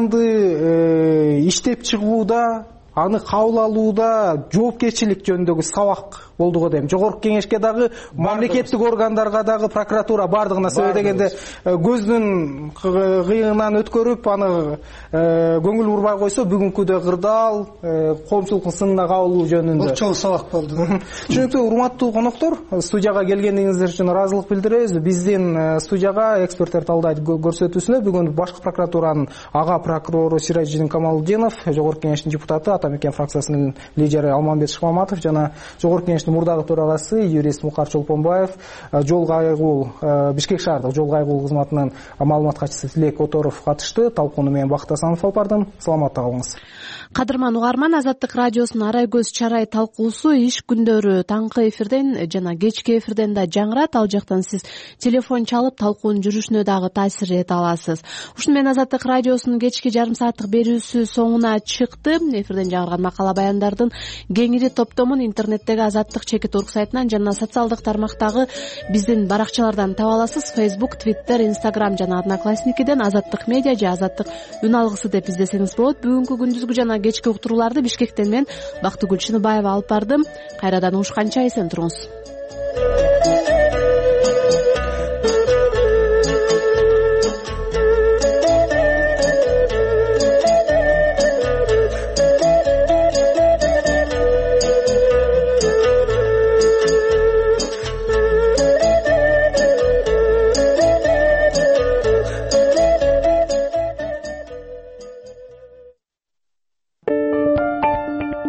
мыйзамды иштеп чыгууда, аны кабыл алууда жоопкерчилик жөнүндөгү сабак болду го дейм. Жогорку кеңешке дагы, мамлекеттик органдарга дагы, прокуратура бардыгына себеп дегенде көздүн кыйыгынан өткөрүп, аны көңүл бурбай койсо, бүгүнкүдө кырдаал коомчулуктун сынына кабылуу жөнүндө чоң сабак болду. Түшүнүктүү. Урматтуу коноктор, студияга келгениңиздер үчүн ыраазылык билдиребиз. Биздин студияга эксперттер талдайт көрсөтүүсүнө бүгүн башкы прокуратуранын ага прокурору Сиражидин Камалдинов, жогорку кеңештин депутаты, Атамекен фракциясынын лидери Алмамбет Шыкмаматов жана жогорку кеңештин мурдагы төрагасы юрист Мукар Чолпонбаев, жол кайгул Бишкек шаардык жол кайгул кызматынын маалымат катчысы Тилек Оторов катышты. Талкууну мен Бакыт Асанов алып бардым. Саламатта калыңыз. Кадырман угарман, Азаттык радиосунун арай көз чарай талкуусу иш күндөрү таңкы эфирден жана кечки эфирден да жаңырат. Ал жактан сиз телефон чалып талкуунун жүрүшүнө дагы таасир эте аласыз. Ушуну менен Азаттык радиосунун кечки жарым сааттык берүүсү соңуна чыкты. Эфирден жаңырган макала баяндардын кеңири топтомун интернеттеги Азаттык.org сайтынан жана социалдык тармактагы биздин баракчалардан таба аласыз. Facebook, Twitter, Instagram жана Одноклассникиден Азаттык медиа же Азаттык үн алгысы деп издесеңиз болот. Бүгүнкү күндүзгү жана кечки уктурууларды Бишкектен мен Бактыгүл Чыныбаева алып бардым. Кайрадан угушканча эсен туруңуз.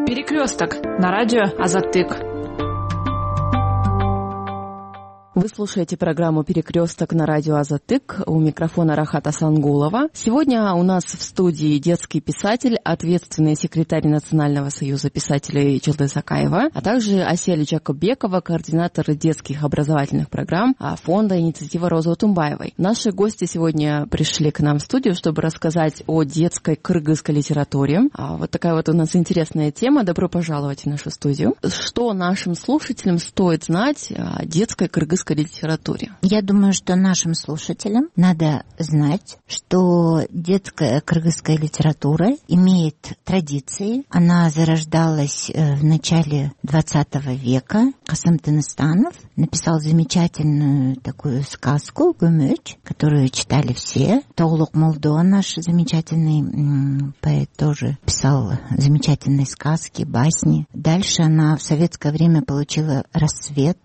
Перекресток на радио Азаттык. Вы слушаете программу «Перекресток» на радио Азаттык. У микрофона Рахат Асангулова. Сегодня у нас в студии детский писатель, ответственный секретарь Национального союза писателей Жылдыз Акаева, а также Асель Жакобекова, координатор детских образовательных программ фонда «Инициатива Розы Утумбаевой». Наши гости сегодня пришли к нам в студию, чтобы рассказать о детской кыргызской литературе. Вот такая вот у нас интересная тема. Добро пожаловать в нашу студию. Что нашим слушателям стоит знать о детской кыргызской литературе? Я думаю, что нашим слушателям надо знать, что детская кыргызская литература имеет традиции. Она зарождалась в начале 20 века. Касым Тыныстанов написал замечательную такую сказку «Гүмүч», которую читали все. Тоолук Молдо, наш замечательный поэт, тоже писал замечательные сказки, басни. Дальше она в советское время получила расцвет.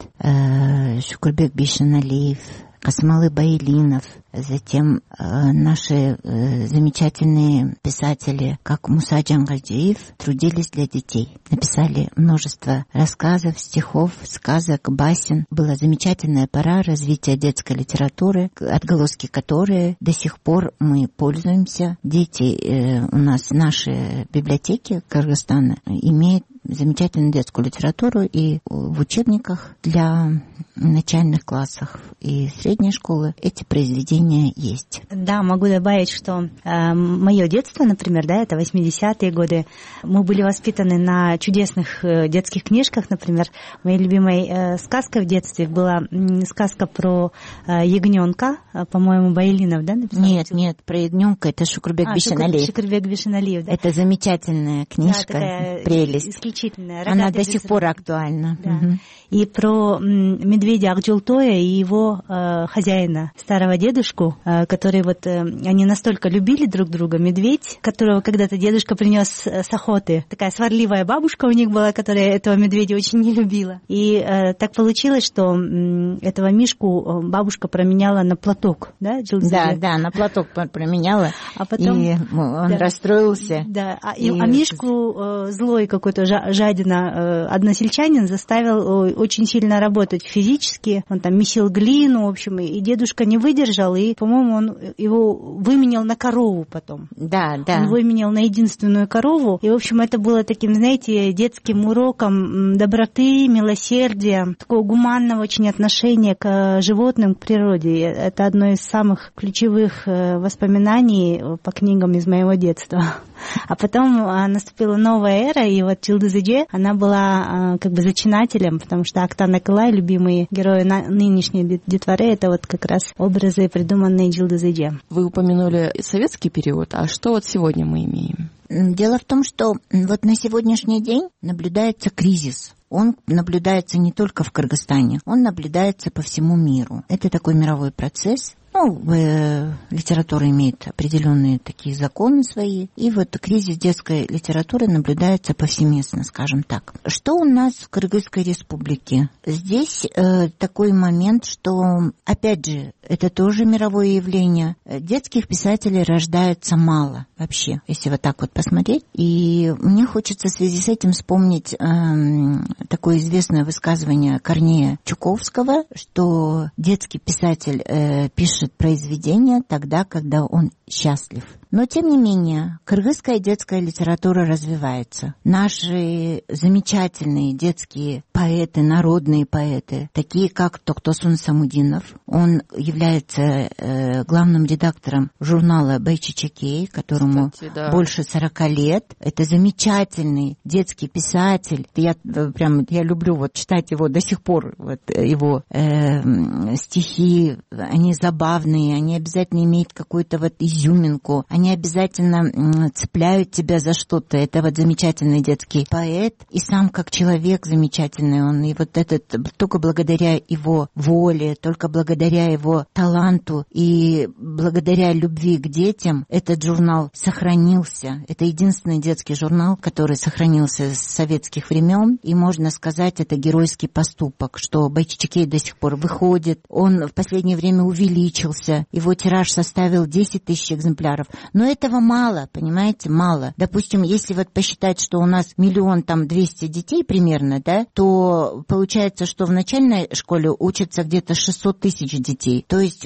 Шукурбек Бишеналиев, Касымалы Байлинов, затем наши замечательные писатели, как Муса Джангальджиев, трудились для детей. Написали множество рассказов, стихов, сказок, басен. Была замечательная пора развития детской литературы, отголоски которой до сих пор мы пользуемся. Дети у нас, наши библиотеки Кыргызстана имеют замечательную детскую литературу и в учебниках для начальных классов и средней школы эти произведения есть. Да, могу добавить, что мое детство, например, да, это 80-е годы, мы были воспитаны на чудесных детских книжках, например, моей любимой сказкой в детстве была сказка про ягненка, по-моему, Байлинов, да, написал? Нет, про ягненка это Шукурбек Бишеналиев. Шукурбек Бишеналиев, да. Это замечательная книжка, да, прелесть. Исключительная. Она до сих пор актуальна. Да. Угу. И про медведя Акжултоя и его хозяина, старого дедушку, который вот они настолько любили друг друга. Медведь, которого когда-то дедушка принес с охоты. Такая сварливая бабушка у них была, которая этого медведя очень не любила. И так получилось, что этого мишку бабушка променяла на платок, да, Джилдзиде? Да, на платок променяла. А потом и он расстроился. Да, а мишку злой какой-то жадина односельчанин заставил очень сильно работать физически. Он там месил глину, в общем, и дедушка не выдержал, и, по-моему, он его выменял на корову потом. Да. Он выменял на единственную корову. И, в общем, это было таким, знаете, детским уроком доброты, милосердия, такого гуманного очень отношения к животным, к природе. Это одно из самых ключевых воспоминаний по книгам из моего детства. А потом наступила новая эра, и вот Жылдызыже, она была как бы зачинателем, потому что Актан Акылай, любимые герои нынешней детворы, это вот как раз образы, придуманные Жылдызыже. Вы упомянули советский период, а что вот сегодня мы имеем? Дело в том, что вот на сегодняшний день наблюдается кризис. Он наблюдается не только в Кыргызстане, он наблюдается по всему миру. Это такой мировой процесс. Литература имеет определенные такие законы свои. И вот кризис детской литературы наблюдается повсеместно, скажем так. Что у нас в Кыргызской республике? Здесь такой момент, что, опять же, это тоже мировое явление. Детских писателей рождается мало вообще, если вот так вот посмотреть. И мне хочется в связи с этим вспомнить такое известное высказывание Корнея Чуковского, что детский писатель пишет произведение тогда, когда он счастлив. Но, тем не менее, кыргызская детская литература развивается. Наши замечательные детские поэты, народные поэты, такие как Токтосун Самудинов, он является главным редактором журнала «Байчичекей», которому больше 40 лет. Это замечательный детский писатель. Я люблю вот читать его до сих пор, вот его стихи, они забавные, они обязательно имеют какую-то вот изюминку, они обязательно цепляют тебя за что-то. Это вот замечательный детский поэт, и сам как человек замечательный он. И вот этот, только благодаря его воле, только благодаря его таланту и благодаря любви к детям этот журнал сохранился. Это единственный детский журнал, который сохранился с советских времен, и можно сказать, это геройский поступок, что Байчичекей до сих пор выходит. Он в последнее время увеличился, его тираж составил 10 тысяч экземпляров. Но этого мало, понимаете, мало. Допустим, если вот посчитать, что у нас 1 200 000 детей примерно, да, то получается, что в начальной школе учатся где-то 600 000 детей. То есть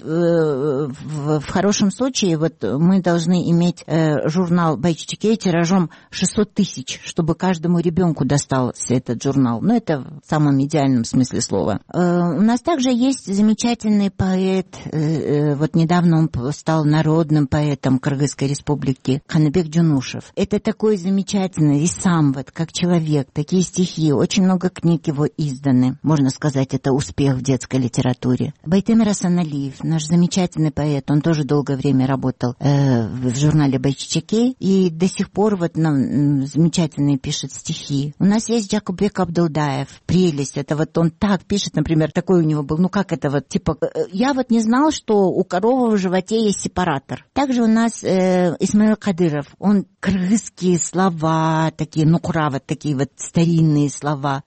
в хорошем случае вот мы должны иметь журнал «Байчичекей» тиражом 600 000, чтобы каждому ребенку достался этот журнал. Ну, это в самом идеальном смысле слова. У нас также есть замечательный поэт, вот недавно он стал народным поэтом Кыргызской республики, Каныбек Джунушев. Это такой замечательный и сам вот как человек, такие стихи, очень много книг его изданы. Можно сказать, это успех в детской литературе. Байтемир Асаналиев, наш замечательный поэт, он тоже долгое время работал в журнале «Байчичекей», и до сих пор вот нам замечательные пишет стихи. У нас есть Джакубек Абдулдаев, прелесть, это вот он так пишет, например, такой у него был, ну как это вот, типа, я вот не знал, что у коровы в животе есть сепаратор. Также у нас Исмаил Кадыров, он кыргызские слова, такие, нукура, вот такие вот старинные слова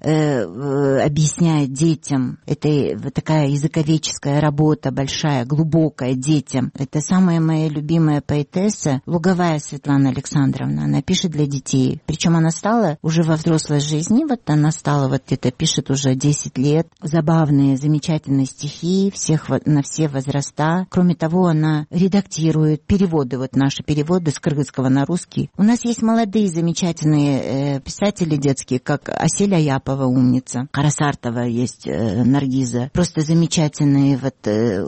объясняет детям. Это вот такая языковедческая работа большая, глубокая детям. Это самая моя любимая поэтесса, Луговая Светлана Александровна. Она пишет для детей. Причем она стала уже во взрослой жизни, вот она стала вот где-то пишет уже 10 лет. Забавные, замечательные стихи на все возраста. Кроме того, она редактирует переводы, вот наши переводы с кыргызского на русский. У нас есть молодые замечательные писатели детские, как Асель Аяпова, умница. Карасартова есть, Наргиза. Просто замечательные вот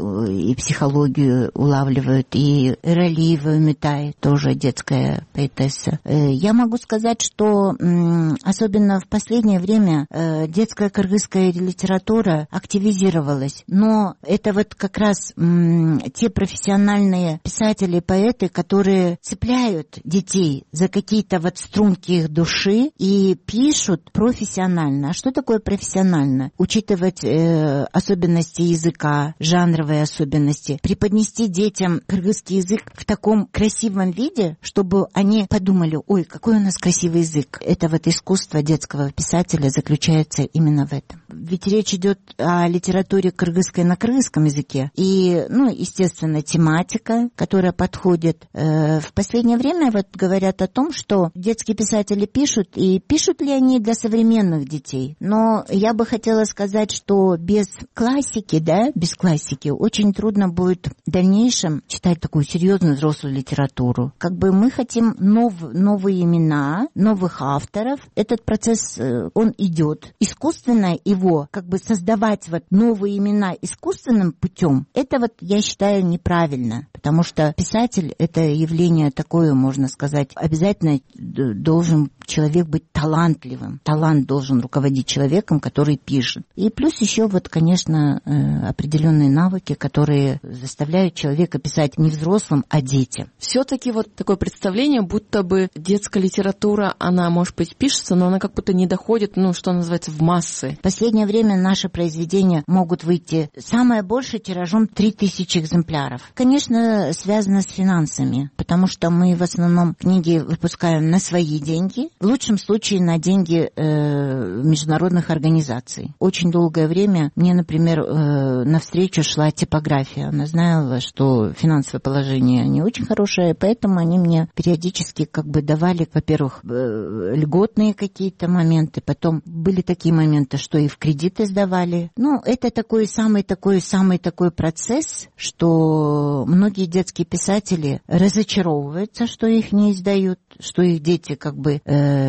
и психологию улавливают. И Эралиева Митай, тоже детская поэтесса. Я могу сказать, что особенно в последнее время детская кыргызская литература активизировалась. Но это вот как раз те профессиональные писатели и поэты, которые цепляют детей за какие-то вот струнки их души и пишут профессионально. А что такое профессионально? Учитывать особенности языка, жанровые особенности, преподнести детям кыргызский язык в таком красивом виде, чтобы они подумали, ой, какой у нас красивый язык. Это вот искусство детского писателя заключается именно в этом. Ведь речь идет о литературе кыргызской на кыргызском языке. И, естественно, тематика, которая подходит. В последнее время вот говорят о том, что детские писатели пишут, и пишут ли они для современных детей. Но я бы хотела сказать, что без классики, без классики очень трудно будет в дальнейшем читать такую серьезную взрослую литературу. Как бы мы хотим новые имена, новых авторов. Этот процесс, он идет. Искусственно его, как бы создавать вот новые имена искусственным путем, это вот, я считаю, неправильно. Потому что писатель — это явление такое, можно сказать, обязательно должен человек быть талантливым. Талант должен руководить человеком, который пишет. И плюс еще вот, конечно, определенные навыки, которые заставляют человека писать не взрослым, а детям. Все-таки вот такое представление, будто бы детская литература, она, может быть, пишется, но она как будто не доходит, что называется, в массы. В последнее время наши произведения могут выйти самое большее тиражом 3000 экземпляров. Конечно, связано с финансами, потому что мы в основном книги выпускаем на свои деньги, в лучшем случае на деньги международных организаций. Очень долгое время мне, например, навстречу шла типография. Она знала, что финансовое положение не очень хорошее, поэтому они мне периодически как бы давали, во-первых, льготные какие-то моменты, потом были такие моменты, что и в кредиты сдавали. Это самый такой процесс, что многие детские писатели разочаровываются, что их не издают, что их дети как бы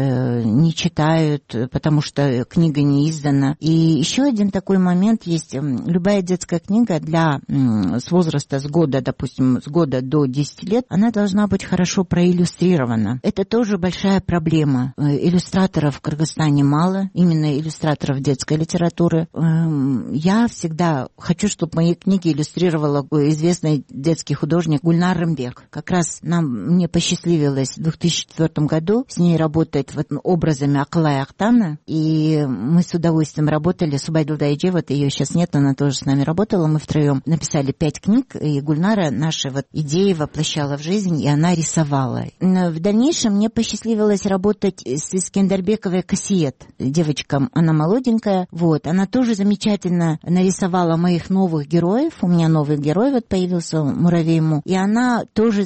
не читают, потому что книга не издана. И еще один такой момент есть. Любая детская книга с возраста с года до 10 лет, она должна быть хорошо проиллюстрирована. Это тоже большая проблема. Иллюстраторов в Кыргызстане мало, именно иллюстраторов детской литературы. Я всегда хочу, чтобы мои книги иллюстрировала известный детский художник Гульнар Рымбек. Как раз мне посчастливилось в 2004 году с ней работать образами Акылай Ахтана, и мы с удовольствием работали. Субайдулда Айджи, ее сейчас нет, она тоже с нами работала, мы втроем написали 5 книг, и Гульнара наши идеи воплощала в жизнь, и она рисовала. В дальнейшем мне посчастливилось работать с Искендербековой Касиет. Девочка, она молоденькая, она тоже замечательно нарисовала моих новых героев. У меня новый герой появился, Муравей Му, и она тоже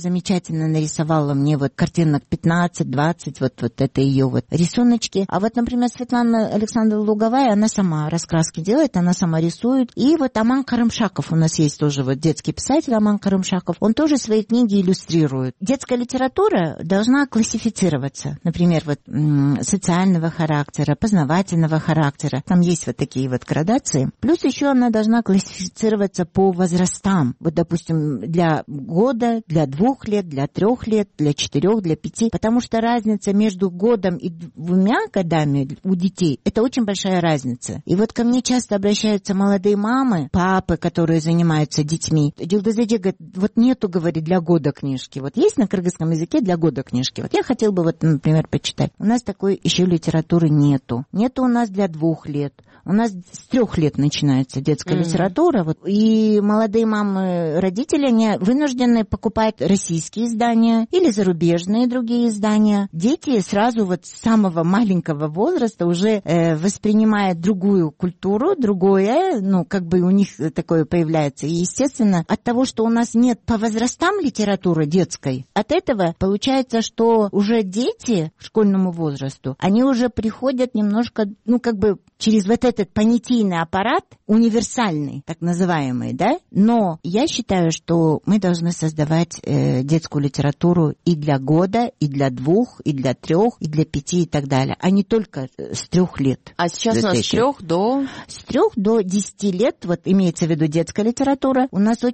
замечательно нарисовала мне вот картинок 15-20, вот это ее вот рисуночки. А вот, например, Светлана Александровна Луговая, она сама раскраски делает, она сама рисует. И вот Аман Карымшаков у нас есть тоже вот детский писатель Аман Карымшаков, он тоже свои книги иллюстрирует. Детская литература должна классифицироваться, например, вот социального характера, познавательного характера. Там есть вот такие вот градации. Плюс еще она должна классифицироваться по возрастам. Вот, допустим, для года, для 2 лет, для 3 лет, для 4, для 5. Потому что разница между годом и 2 годами у детей, это очень большая разница. И вот ко мне часто обращаются молодые мамы, папы, которые занимаются детьми. Дилдазеджи говорит, вот нету, говорит, для года книжки. Вот есть на кыргызском языке для года книжки. Вот я хотел бы, вот, например, почитать. У нас такой еще литературы нету. Нету у нас для 2 лет. У нас с 3 лет начинается детская литература. Вот. И молодые мамы, родители, они вынуждены покупать российские издания или зарубежные другие издания. Дети сразу вот с самого маленького возраста уже воспринимают другую культуру, другое, ну, как бы у них такое появляется. И, естественно, от того, что у нас нет по возрастам литературы детской, от этого получается, что уже дети к школьному возрасту, они уже приходят немножко, ну, как бы через вот этот понятийный аппарат, универсальный, так называемый, да? Но я считаю, что мы должны создавать детскую литературу и для года, и для 2, и для 3, и для 5, и так далее, а не только с 3 лет. А сейчас у нас с 3 до... С 3 до 10 лет, вот имеется в виду детская литература, у нас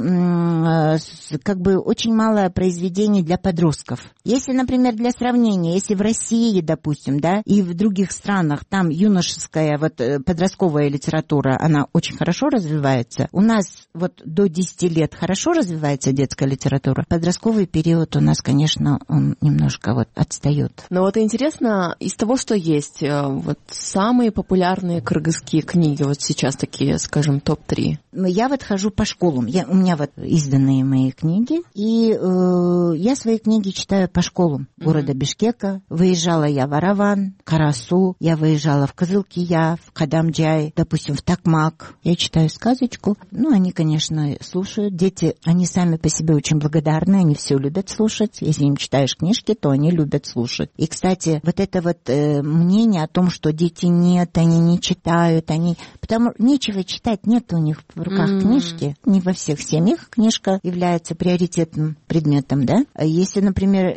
очень, как бы, очень мало произведений для подростков. Если, например, для сравнения, если в России, допустим, да, и в других странах там юношеская, вот подростковая литература, она очень хорошо развивается. У нас вот до 10 лет хорошо развивается детская литература. Подростковый период у нас, конечно, он немножко вот отстает. Но вот интересно, из того, что есть, вот самые популярные кыргызские книги, вот сейчас такие, скажем, топ-3. Я вот хожу по школам. У меня вот изданные мои книги, и я свои книги читаю по школам города Бишкека. Выезжала я в Араван, Карасу, я выезжала в Кызылкия, в Кадамджай, допустим, в Такмак. Я читаю сказочку. Ну, они, конечно, слушают. Дети, они сами по себе очень благодарны, они все любят слушать. Если им читаешь книжки, то они любят слушать. И, кстати, вот это вот мнение о том, что дети нет, они не читают, они... Потому нечего читать, нет у них в руках книжки. Не во всех семьях книжка является приоритетным предметом, да? Если, например,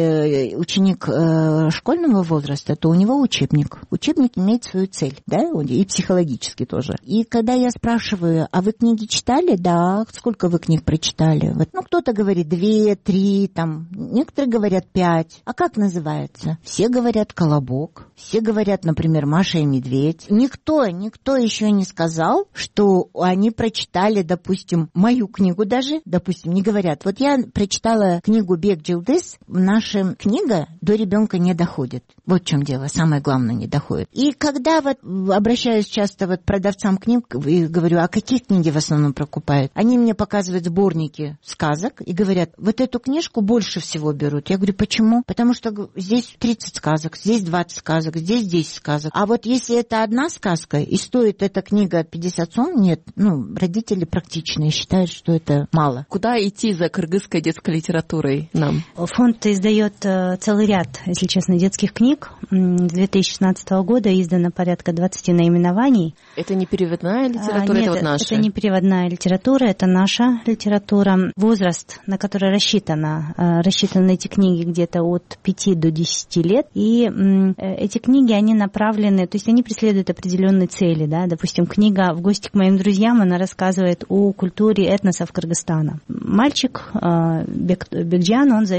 ученик школьного возраста, то у него учебник. Учебник имеет свою цель, да, и психологически тоже. И когда я спрашиваю, а вы книги читали? Да. Сколько вы книг прочитали? Вот, ну, кто-то говорит 2, 3, там, некоторые говорят 5. А как называется? Все говорят «Колобок». Все говорят, например, «Маша и Медведь». Никто еще не сказал, что они прочитали, допустим, мою книгу даже, допустим, не говорят. Вот я прочитала книгу «Бек Джилдыз», наша книга до ребенка не доходит. Вот в чем дело, самое главное, не доходит. И когда вот обращаюсь часто вот к продавцам книг и говорю, а какие книги в основном покупают? Они мне показывают сборники сказок и говорят, вот эту книжку больше всего берут. Я говорю, почему? Потому что здесь 30 сказок, здесь 20 сказок, здесь 10 сказок. А вот если это одна сказка и стоит эта книга 50 сом, нет, ну, родители практичные считают, что это мало. Куда идти за кыргызской детской литературой нам? Фонд издает целый ряд, если честно, детских книг. С 2016 года издано порядка 20 наименований. Это не переводная литература, Нет, это вот наша? Это не переводная литература, это наша литература. Возраст, на который рассчитаны эти книги, где-то от 5 до 10 лет. И эти книги, они направлены, то есть они преследуют определенные цели. Да? Допустим, книга «В гости к моим друзьям», она рассказывает о культуре этносов Кыргызстана. Мальчик Бекджан, он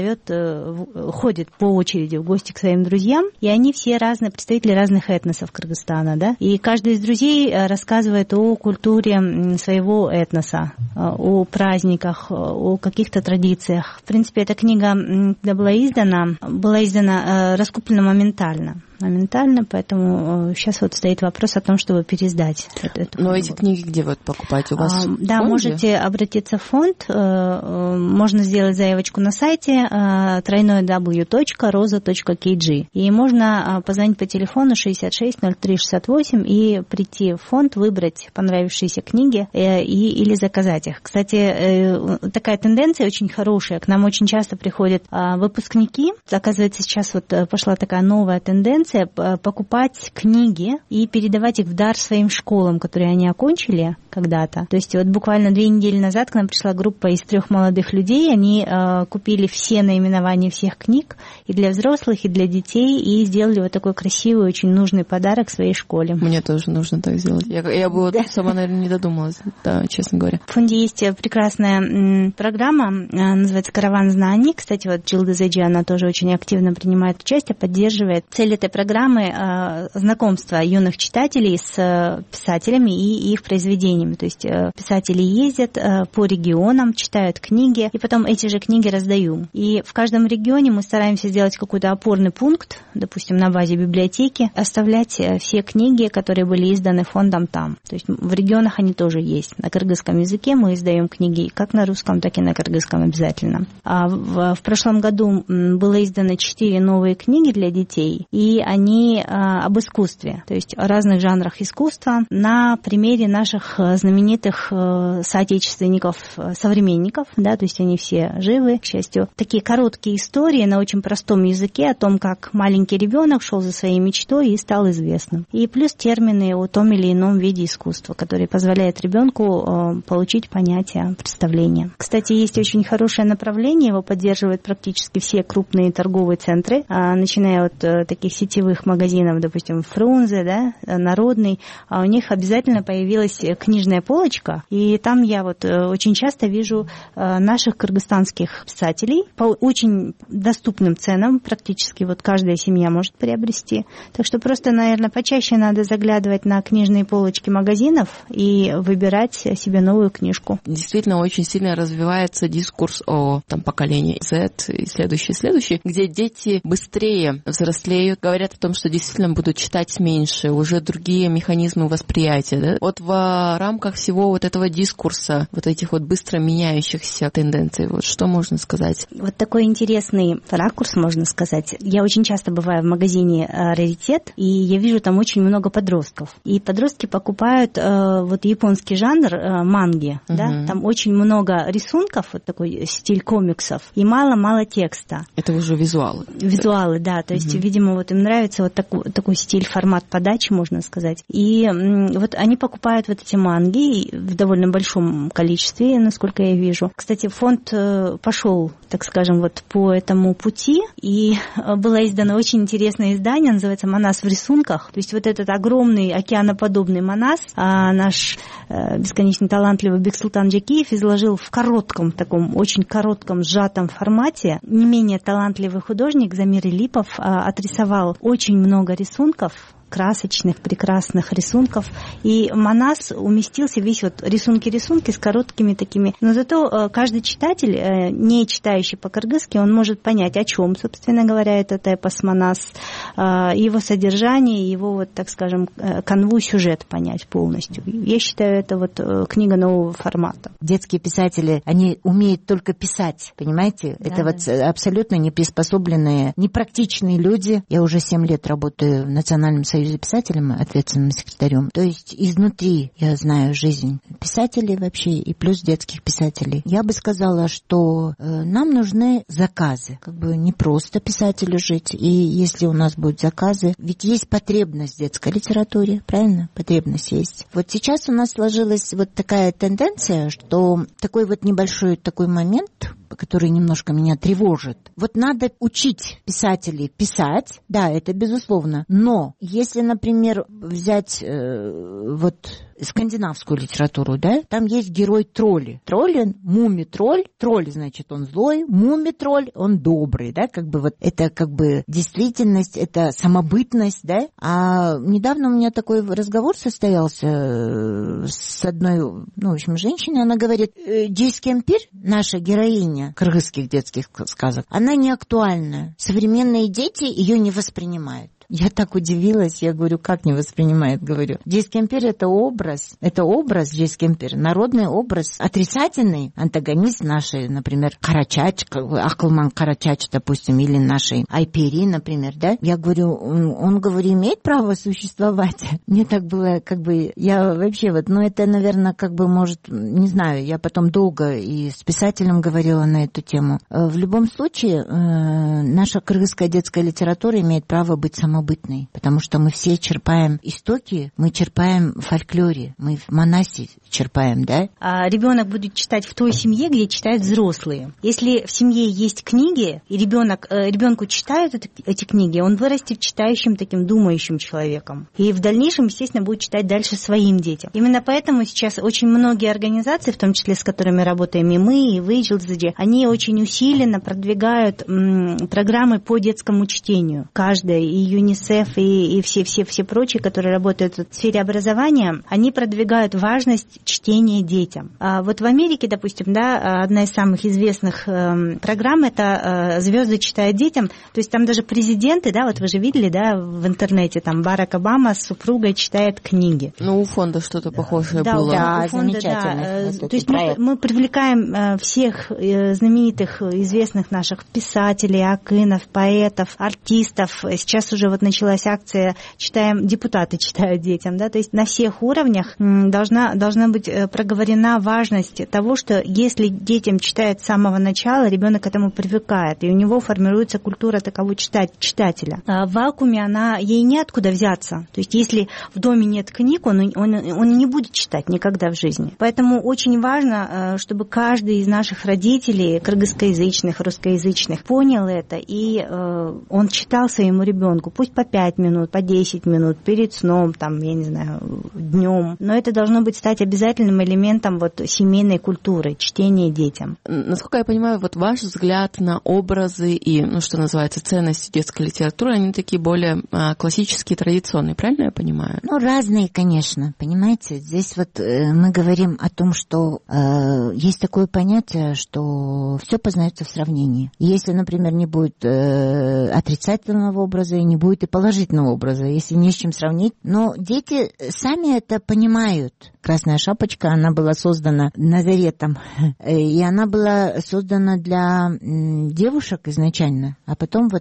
ходит по очереди в гости к своим друзьям, и они все разные, представители разных этносов Кыргызстана. Да? И каждый из друзей рассказывает о культуре своего этноса, о праздниках, о каких-то традициях. В принципе, эта книга, когда была издана раскуплена моментально. моментально, поэтому сейчас вот стоит вопрос о том, чтобы переиздать эту Но эти книги где вот покупать? У вас в да, фонде? можете обратиться в фонд, можно сделать заявочку на сайте www.roza.kg, и можно позвонить по телефону 660368 и прийти в фонд, выбрать понравившиеся книги или заказать их. Кстати, такая тенденция очень хорошая, к нам очень часто приходят выпускники, оказывается, сейчас вот пошла такая новая тенденция покупать книги и передавать их в дар своим школам, которые они окончили когда-то. То есть вот буквально 2 недели назад к нам пришла группа из 3 молодых людей, они купили все наименования всех книг и для взрослых, и для детей, и сделали вот такой красивый, очень нужный подарок своей школе. Мне тоже нужно так сделать. Я бы вот сама, наверное, не додумалась, да, честно говоря. В фонде есть прекрасная программа, называется «Караван знаний». Кстати, вот Джилда Зеджи, она тоже очень активно принимает участие, поддерживает. Цель этой программы – знакомство юных читателей с писателями и их произведениями. То есть писатели ездят по регионам, читают книги, и потом эти же книги раздаем. И в каждом регионе мы стараемся сделать какой-то опорный пункт, допустим, на базе библиотеки, оставлять все книги, которые были изданы фондом там. То есть в регионах они тоже есть. На кыргызском языке мы издаем книги как на русском, так и на кыргызском обязательно. А в прошлом году было издано 4 новые книги для детей, и они об искусстве, то есть о разных жанрах искусства на примере наших знаменитых соотечественников, современников, да, то есть они все живы, к счастью. Такие короткие истории на очень простом языке о том, как маленький ребенок шел за своей мечтой и стал известным. И плюс термины о том или ином виде искусства, которые позволяют ребенку получить понятие, представление. Кстати, есть очень хорошее направление, его поддерживают практически все крупные торговые центры, начиная от таких сетевых магазинов, допустим, Фрунзе, да, Народный, у них обязательно появилась книжная полочка, и там я вот очень часто вижу наших кыргызстанских писателей по очень доступным ценам, практически вот каждая семья может приобрести. Так что просто, наверное, почаще надо заглядывать на книжные полочки магазинов и выбирать себе новую книжку. Действительно, очень сильно развивается дискурс о поколении Z и следующие, где дети быстрее взрослеют, говорят о том, что действительно будут читать меньше, уже другие механизмы восприятия. Да? Вот в рамках всего вот этого дискурса, вот этих вот быстро меняющихся тенденций, вот что можно сказать? Вот такой интересный ракурс, можно сказать. Я очень часто бываю в магазине «Раритет», и я вижу там очень много подростков. И подростки покупают вот японский жанр манги. Да? Там очень много рисунков, вот такой стиль комиксов, и мало-мало текста. Это уже визуалы. Визуалы, да. То есть, видимо, вот им нравится вот такой стиль, формат подачи, можно сказать. И вот они покупают вот эти манги в довольно большом количестве, насколько я вижу. Кстати, фонд пошел, так скажем, вот по этому пути, и было издано очень интересное издание, называется «Манас в рисунках». То есть вот этот огромный океаноподобный Манас наш бесконечно талантливый Бексултан Джакиев изложил в коротком, таком очень коротком, сжатом формате. Не менее талантливый художник Замир Илипов отрисовал очень много рисунков, красочных, прекрасных рисунков. И Манас уместился весь вот рисунки с короткими такими. Но зато каждый читатель, не читающий по-кыргызски, он может понять, о чем, собственно говоря, этот эпос Манас, его содержание, его, вот, так скажем, канву, сюжет понять полностью. Я считаю, это вот книга нового формата. Детские писатели, они умеют только писать, понимаете? Да, это вот абсолютно неприспособленные, непрактичные люди. Я уже 7 лет работаю в Национальном союзе писателем, ответственным секретарем. То есть изнутри я знаю жизнь писателей вообще и плюс детских писателей. Я бы сказала, что нам нужны заказы. Как бы не просто писателю жить. И если у нас будут заказы, ведь есть потребность в детской литературе, правильно? Потребность есть. Вот сейчас у нас сложилась вот такая тенденция, что такой вот небольшой такой момент, который немножко меня тревожит. Вот надо учить писателей писать, да, это безусловно, но если, например, взять вот скандинавскую литературу, да, там есть герой тролли. Тролли, муми-тролль, тролль, значит, он злой, муми-тролль, он добрый, да, как бы вот это как бы действительность, это самобытность, да. А недавно у меня такой разговор состоялся с одной, ну, в общем, женщиной, она говорит, Джейскемпир, наша героиня кыргызских детских сказок, она не актуальна. Современные дети ее не воспринимают. Я так удивилась, я говорю, как не воспринимает, говорю. Джейскемпер — это образ Джейскемпер, народный образ, отрицательный антагонист нашей, например, Карачач, Акылман Карачач, допустим, или нашей Айпери, например, да? Я говорю, он, говорю, имеет право существовать. Мне так было, я вообще это, наверное, может, не знаю, я потом долго и с писателем говорила на эту тему. В любом случае, наша кыргызская детская литература имеет право быть самобытной, потому что мы все черпаем истоки, мы черпаем в фольклоре, мы в Манасе черпаем, да? А ребенок будет читать в той семье, где читают взрослые. Если в семье есть книги, и ребенку читают эти книги, он вырастет читающим, таким думающим человеком. И в дальнейшем, естественно, будет читать дальше своим детям. Именно поэтому сейчас очень многие организации, в том числе с которыми работаем и мы, и вы, Джилдзаджи, они очень усиленно продвигают программы по детскому чтению. Каждая, и ЮНИСЕФ, и все прочие, которые работают в сфере образования, они продвигают важность чтения детям. А вот в Америке, допустим, да, одна из самых известных программ — это «Звезды читают детям». То есть там даже президенты, да, вот вы же видели, да, в интернете, там Барак Обама с супругой читает книги. У фонда что-то похожее было. Да, замечательно. То есть мы привлекаем всех знаменитых, известных наших писателей, акынов, поэтов, артистов. Сейчас уже началась акция «Депутаты читают детям», да, то есть на всех уровнях должна быть проговорена важность того, что если детям читают с самого начала, ребенок к этому привыкает, и у него формируется культура такового читателя. А в вакууме ей неоткуда взяться. То есть если в доме нет книг, он не будет читать никогда в жизни. Поэтому очень важно, чтобы каждый из наших родителей, кыргызскоязычных, русскоязычных, понял это, и он читал своему ребенку, пусть по 5 минут, по 10 минут, перед сном, днем. Но это должно стать обязательным элементом семейной культуры, чтения детям. Насколько я понимаю, ваш взгляд на образы и, что называется, ценности детской литературы, они такие более классические, традиционные, правильно я понимаю? Разные, конечно, понимаете. Здесь мы говорим о том, что есть такое понятие, что все познается в сравнении. Если, например, не будет отрицательного образа, и не будет и положительного образа, если не с чем сравнить. Но дети сами это понимают. «Красная шапочка», она была создана Назаретом, и она была создана для девушек изначально, а потом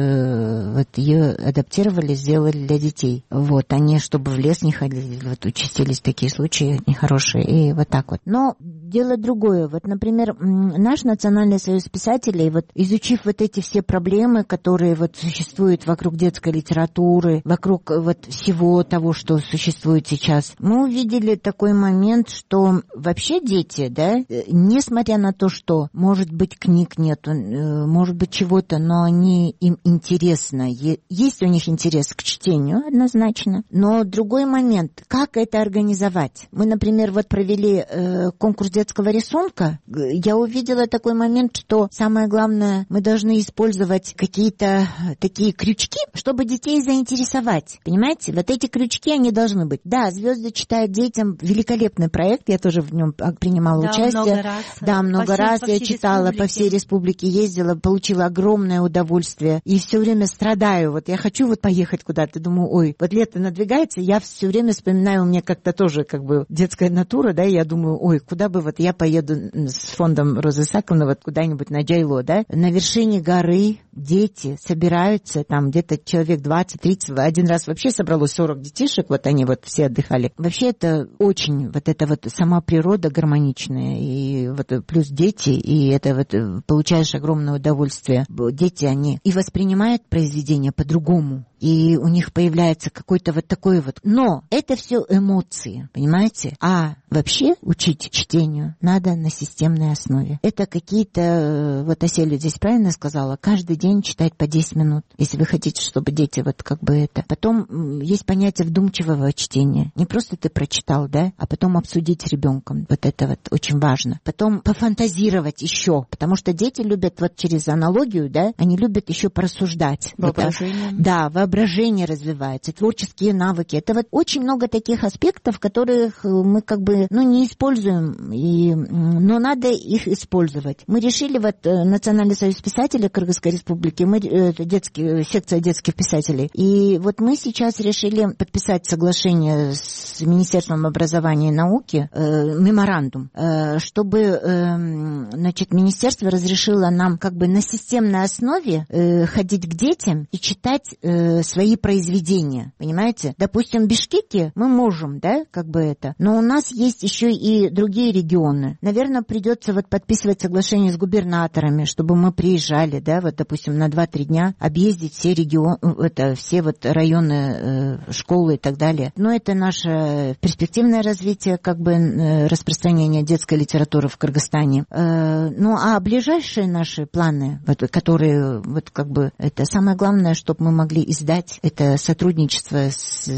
ее адаптировали, сделали для детей. Они, чтобы в лес не ходили, участились такие случаи нехорошие, и так. Но дело другое. Например, наш Национальный союз писателей, изучив эти все проблемы, которые существуют вокруг детской литературы, вокруг всего того, что существует сейчас, мы увидели такой момент, что вообще дети, да, несмотря на то, что, может быть, книг нет, может быть, чего-то, но им интересно, есть у них интерес к чтению однозначно. Но другой момент, как это организовать? Мы, например, провели конкурс детского рисунка. Я увидела такой момент, что самое главное, мы должны использовать какие-то такие крючки, чтобы детей заинтересовать. Понимаете? Эти крючки, они должны быть. Да, «Звезды читают детям» — великолепный проект, я тоже в нем принимала участие. Много раз я читала, по всей республике ездила, получила огромное удовольствие. И все время страдаю. Я хочу поехать куда-то. Думаю, лето надвигается, я все время вспоминаю, у меня как-то тоже детская натура, да, я думаю, куда бы я поеду с фондом Розы Исаковны куда-нибудь на Джайло, да, на вершине горы дети собираются, там где-то человек 20-30, один раз вообще собралось 40 детишек, они все отдыхали. Вообще это очень, это сама природа гармоничная, и плюс дети, и это получаешь огромное удовольствие. Дети, они и воспринимают произведение по-другому, и у них появляется какой-то такой Но это все эмоции, понимаете? А вообще учить чтению надо на системной основе. Это какие-то, Аселя здесь правильно сказала, каждый день читать по 10 минут, если вы хотите, чтобы дети это. Потом есть понятие вдумчивого чтения. Не просто ты прочитал, да, а потом обсудить с ребенком. Это очень важно. Потом пофантазировать еще, потому что дети любят через аналогию, да, они любят еще порассуждать. Воображение. Да, воображение развивается, творческие навыки. Это очень много таких аспектов, которых мы не используем, но надо их использовать. Мы решили, Национальный союз писателей Кыргызской республики республики, секция детских писателей. И вот мы сейчас решили подписать соглашение с Министерством образования и науки, меморандум, чтобы, значит, министерство разрешило нам как бы на системной основе ходить к детям и читать свои произведения, понимаете? Допустим, в Бишкеке мы можем, да, как бы это, но у нас есть еще и другие регионы. Наверное, придется вот подписывать соглашение с губернаторами, чтобы мы приезжали, да, вот, допустим, на 2-3 дня объездить все регионы, все вот районы, школы и так далее. Но это наше перспективное развитие, как бы распространение детской литературы в Кыргызстане. Ну, а ближайшие наши планы, вот, которые, вот, как бы, это самое главное, чтобы мы могли издать, это сотрудничество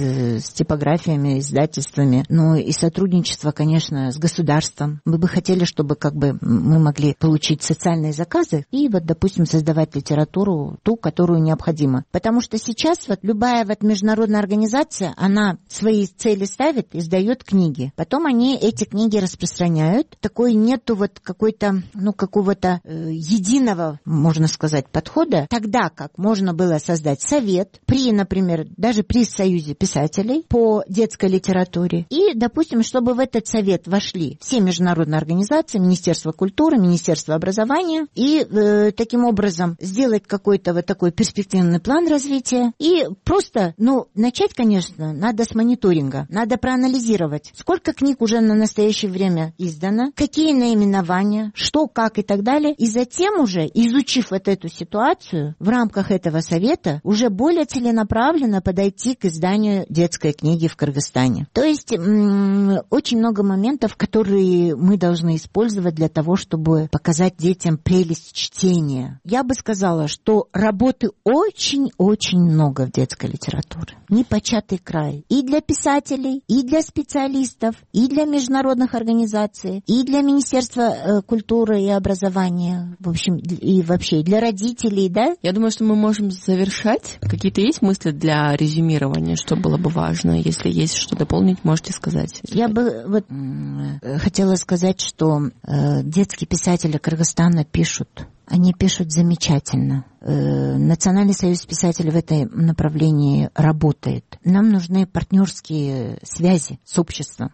с типографиями, издательствами, ну, и сотрудничество, конечно, с государством. Мы бы хотели, чтобы, как бы, мы могли получить социальные заказы и, вот, допустим, создавать литературу, ту, которую необходимо. Потому что сейчас вот любая вот международная организация, она свои цели ставит, издает книги. Потом они эти книги распространяют. Такой нету вот какой-то, ну, какого-то единого, можно сказать, подхода. Тогда как можно было создать совет при, например, даже при Союзе писателей по детской литературе. И, допустим, чтобы в этот совет вошли все международные организации, Министерство культуры, Министерство образования, и таким образом сделать какой-то вот такой перспективный план развития. И просто, ну, начать, конечно, надо с мониторинга. Надо проанализировать, сколько книг уже на настоящее время издано, какие наименования, что, как и так далее. И затем уже, изучив вот эту ситуацию, в рамках этого совета уже более целенаправленно подойти к изданию детской книги в Кыргызстане. То есть очень много моментов, которые мы должны использовать для того, чтобы показать детям прелесть чтения. Я бы сказала, что работы очень-очень много в детской литературе. Непочатый край. И для писателей, и для специалистов, и для международных организаций, и для Министерства культуры и образования, в общем, и вообще для родителей, да? Я думаю, что мы можем завершать. Какие-то есть мысли для резюмирования, что было бы важно? Если есть что дополнить, можете сказать. Я бы вот хотела сказать, что детские писатели Кыргызстана пишут. Они пишут замечательно. Национальный союз писателей в этом направлении работает. Нам нужны партнерские связи с обществом,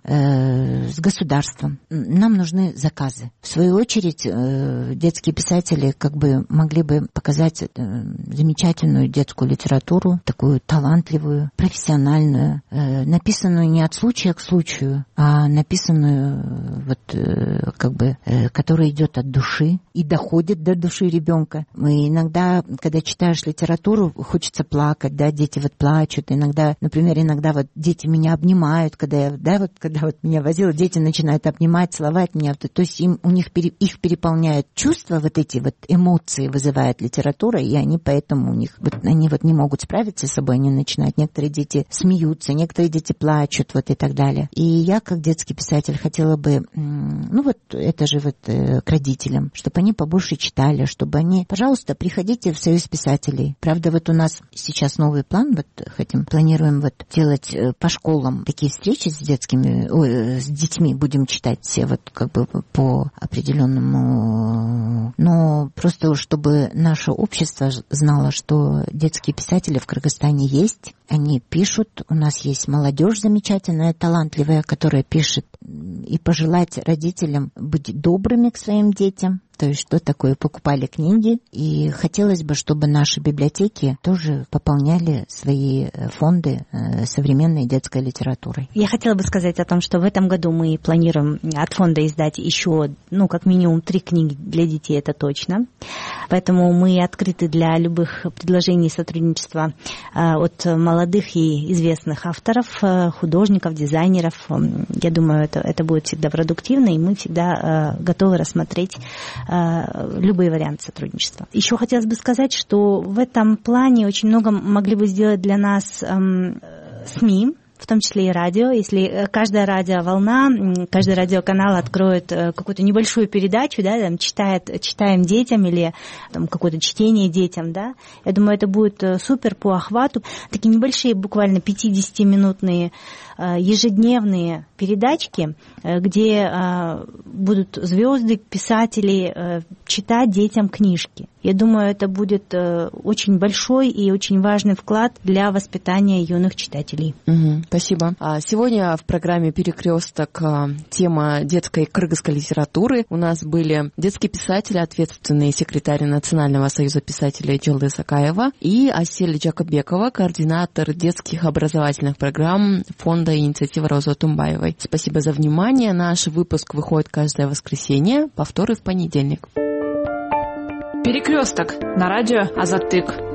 с государством. Нам нужны заказы. В свою очередь, детские писатели как бы могли бы показать замечательную детскую литературу, такую талантливую, профессиональную, написанную не от случая к случаю, а написанную вот как бы, которая идет от души и доходит до души ребенка. Мы иногда, когда читаешь литературу, хочется плакать, да, дети вот плачут. Иногда, например, вот дети меня обнимают, когда меня возила, дети начинают обнимать, целовать меня. То есть их переполняют чувства, вот эти вот эмоции вызывает литература, и они поэтому они не могут справиться с собой, они начинают, некоторые дети смеются, некоторые дети плачут, вот и так далее. И я, как детский писатель, хотела бы, это же к родителям, чтобы они побольше читали, чтобы они, пожалуйста, приходите в Союз писателей. Правда, вот у нас сейчас новый план, планируем делать по школам такие встречи с детьми, будем читать все по определенному, но просто чтобы наше общество знало, что детские писатели в Кыргызстане есть, они пишут, у нас есть молодежь замечательная, талантливая, которая пишет, и пожелать родителям быть добрыми к своим детям. То есть что такое? Покупали книги, и хотелось бы, чтобы наши библиотеки тоже пополняли свои фонды современной детской литературой. Я хотела бы сказать о том, что в этом году мы планируем от фонда издать еще, как минимум 3 книги для детей, это точно. Поэтому мы открыты для любых предложений сотрудничества от молодых и известных авторов, художников, дизайнеров. Я думаю, это будет всегда продуктивно, и мы всегда готовы рассмотреть любые варианты сотрудничества. Еще хотелось бы сказать, что в этом плане очень много могли бы сделать для нас СМИ, в том числе и радио. Если каждая радиоволна, каждый радиоканал откроет какую-то небольшую передачу, да, читаем детям или какое-то чтение детям, да, я думаю, это будет супер по охвату. Такие небольшие, буквально 50-минутные ежедневные передачки, где будут звезды, писатели читать детям книжки. Я думаю, это будет очень большой и очень важный вклад для воспитания юных читателей. Спасибо. Сегодня в программе «Перекресток» тема детской кыргызской литературы. У нас были детский писатель, ответственный секретарь Национального союза писателей Жылдыз Акаева и Асель Джакобекова, координатор детских образовательных программ фонда инициативы Розы Тумбаевой. Спасибо за внимание. Наш выпуск выходит каждое воскресенье, повторы в понедельник. Перекресток на радио Азаттык.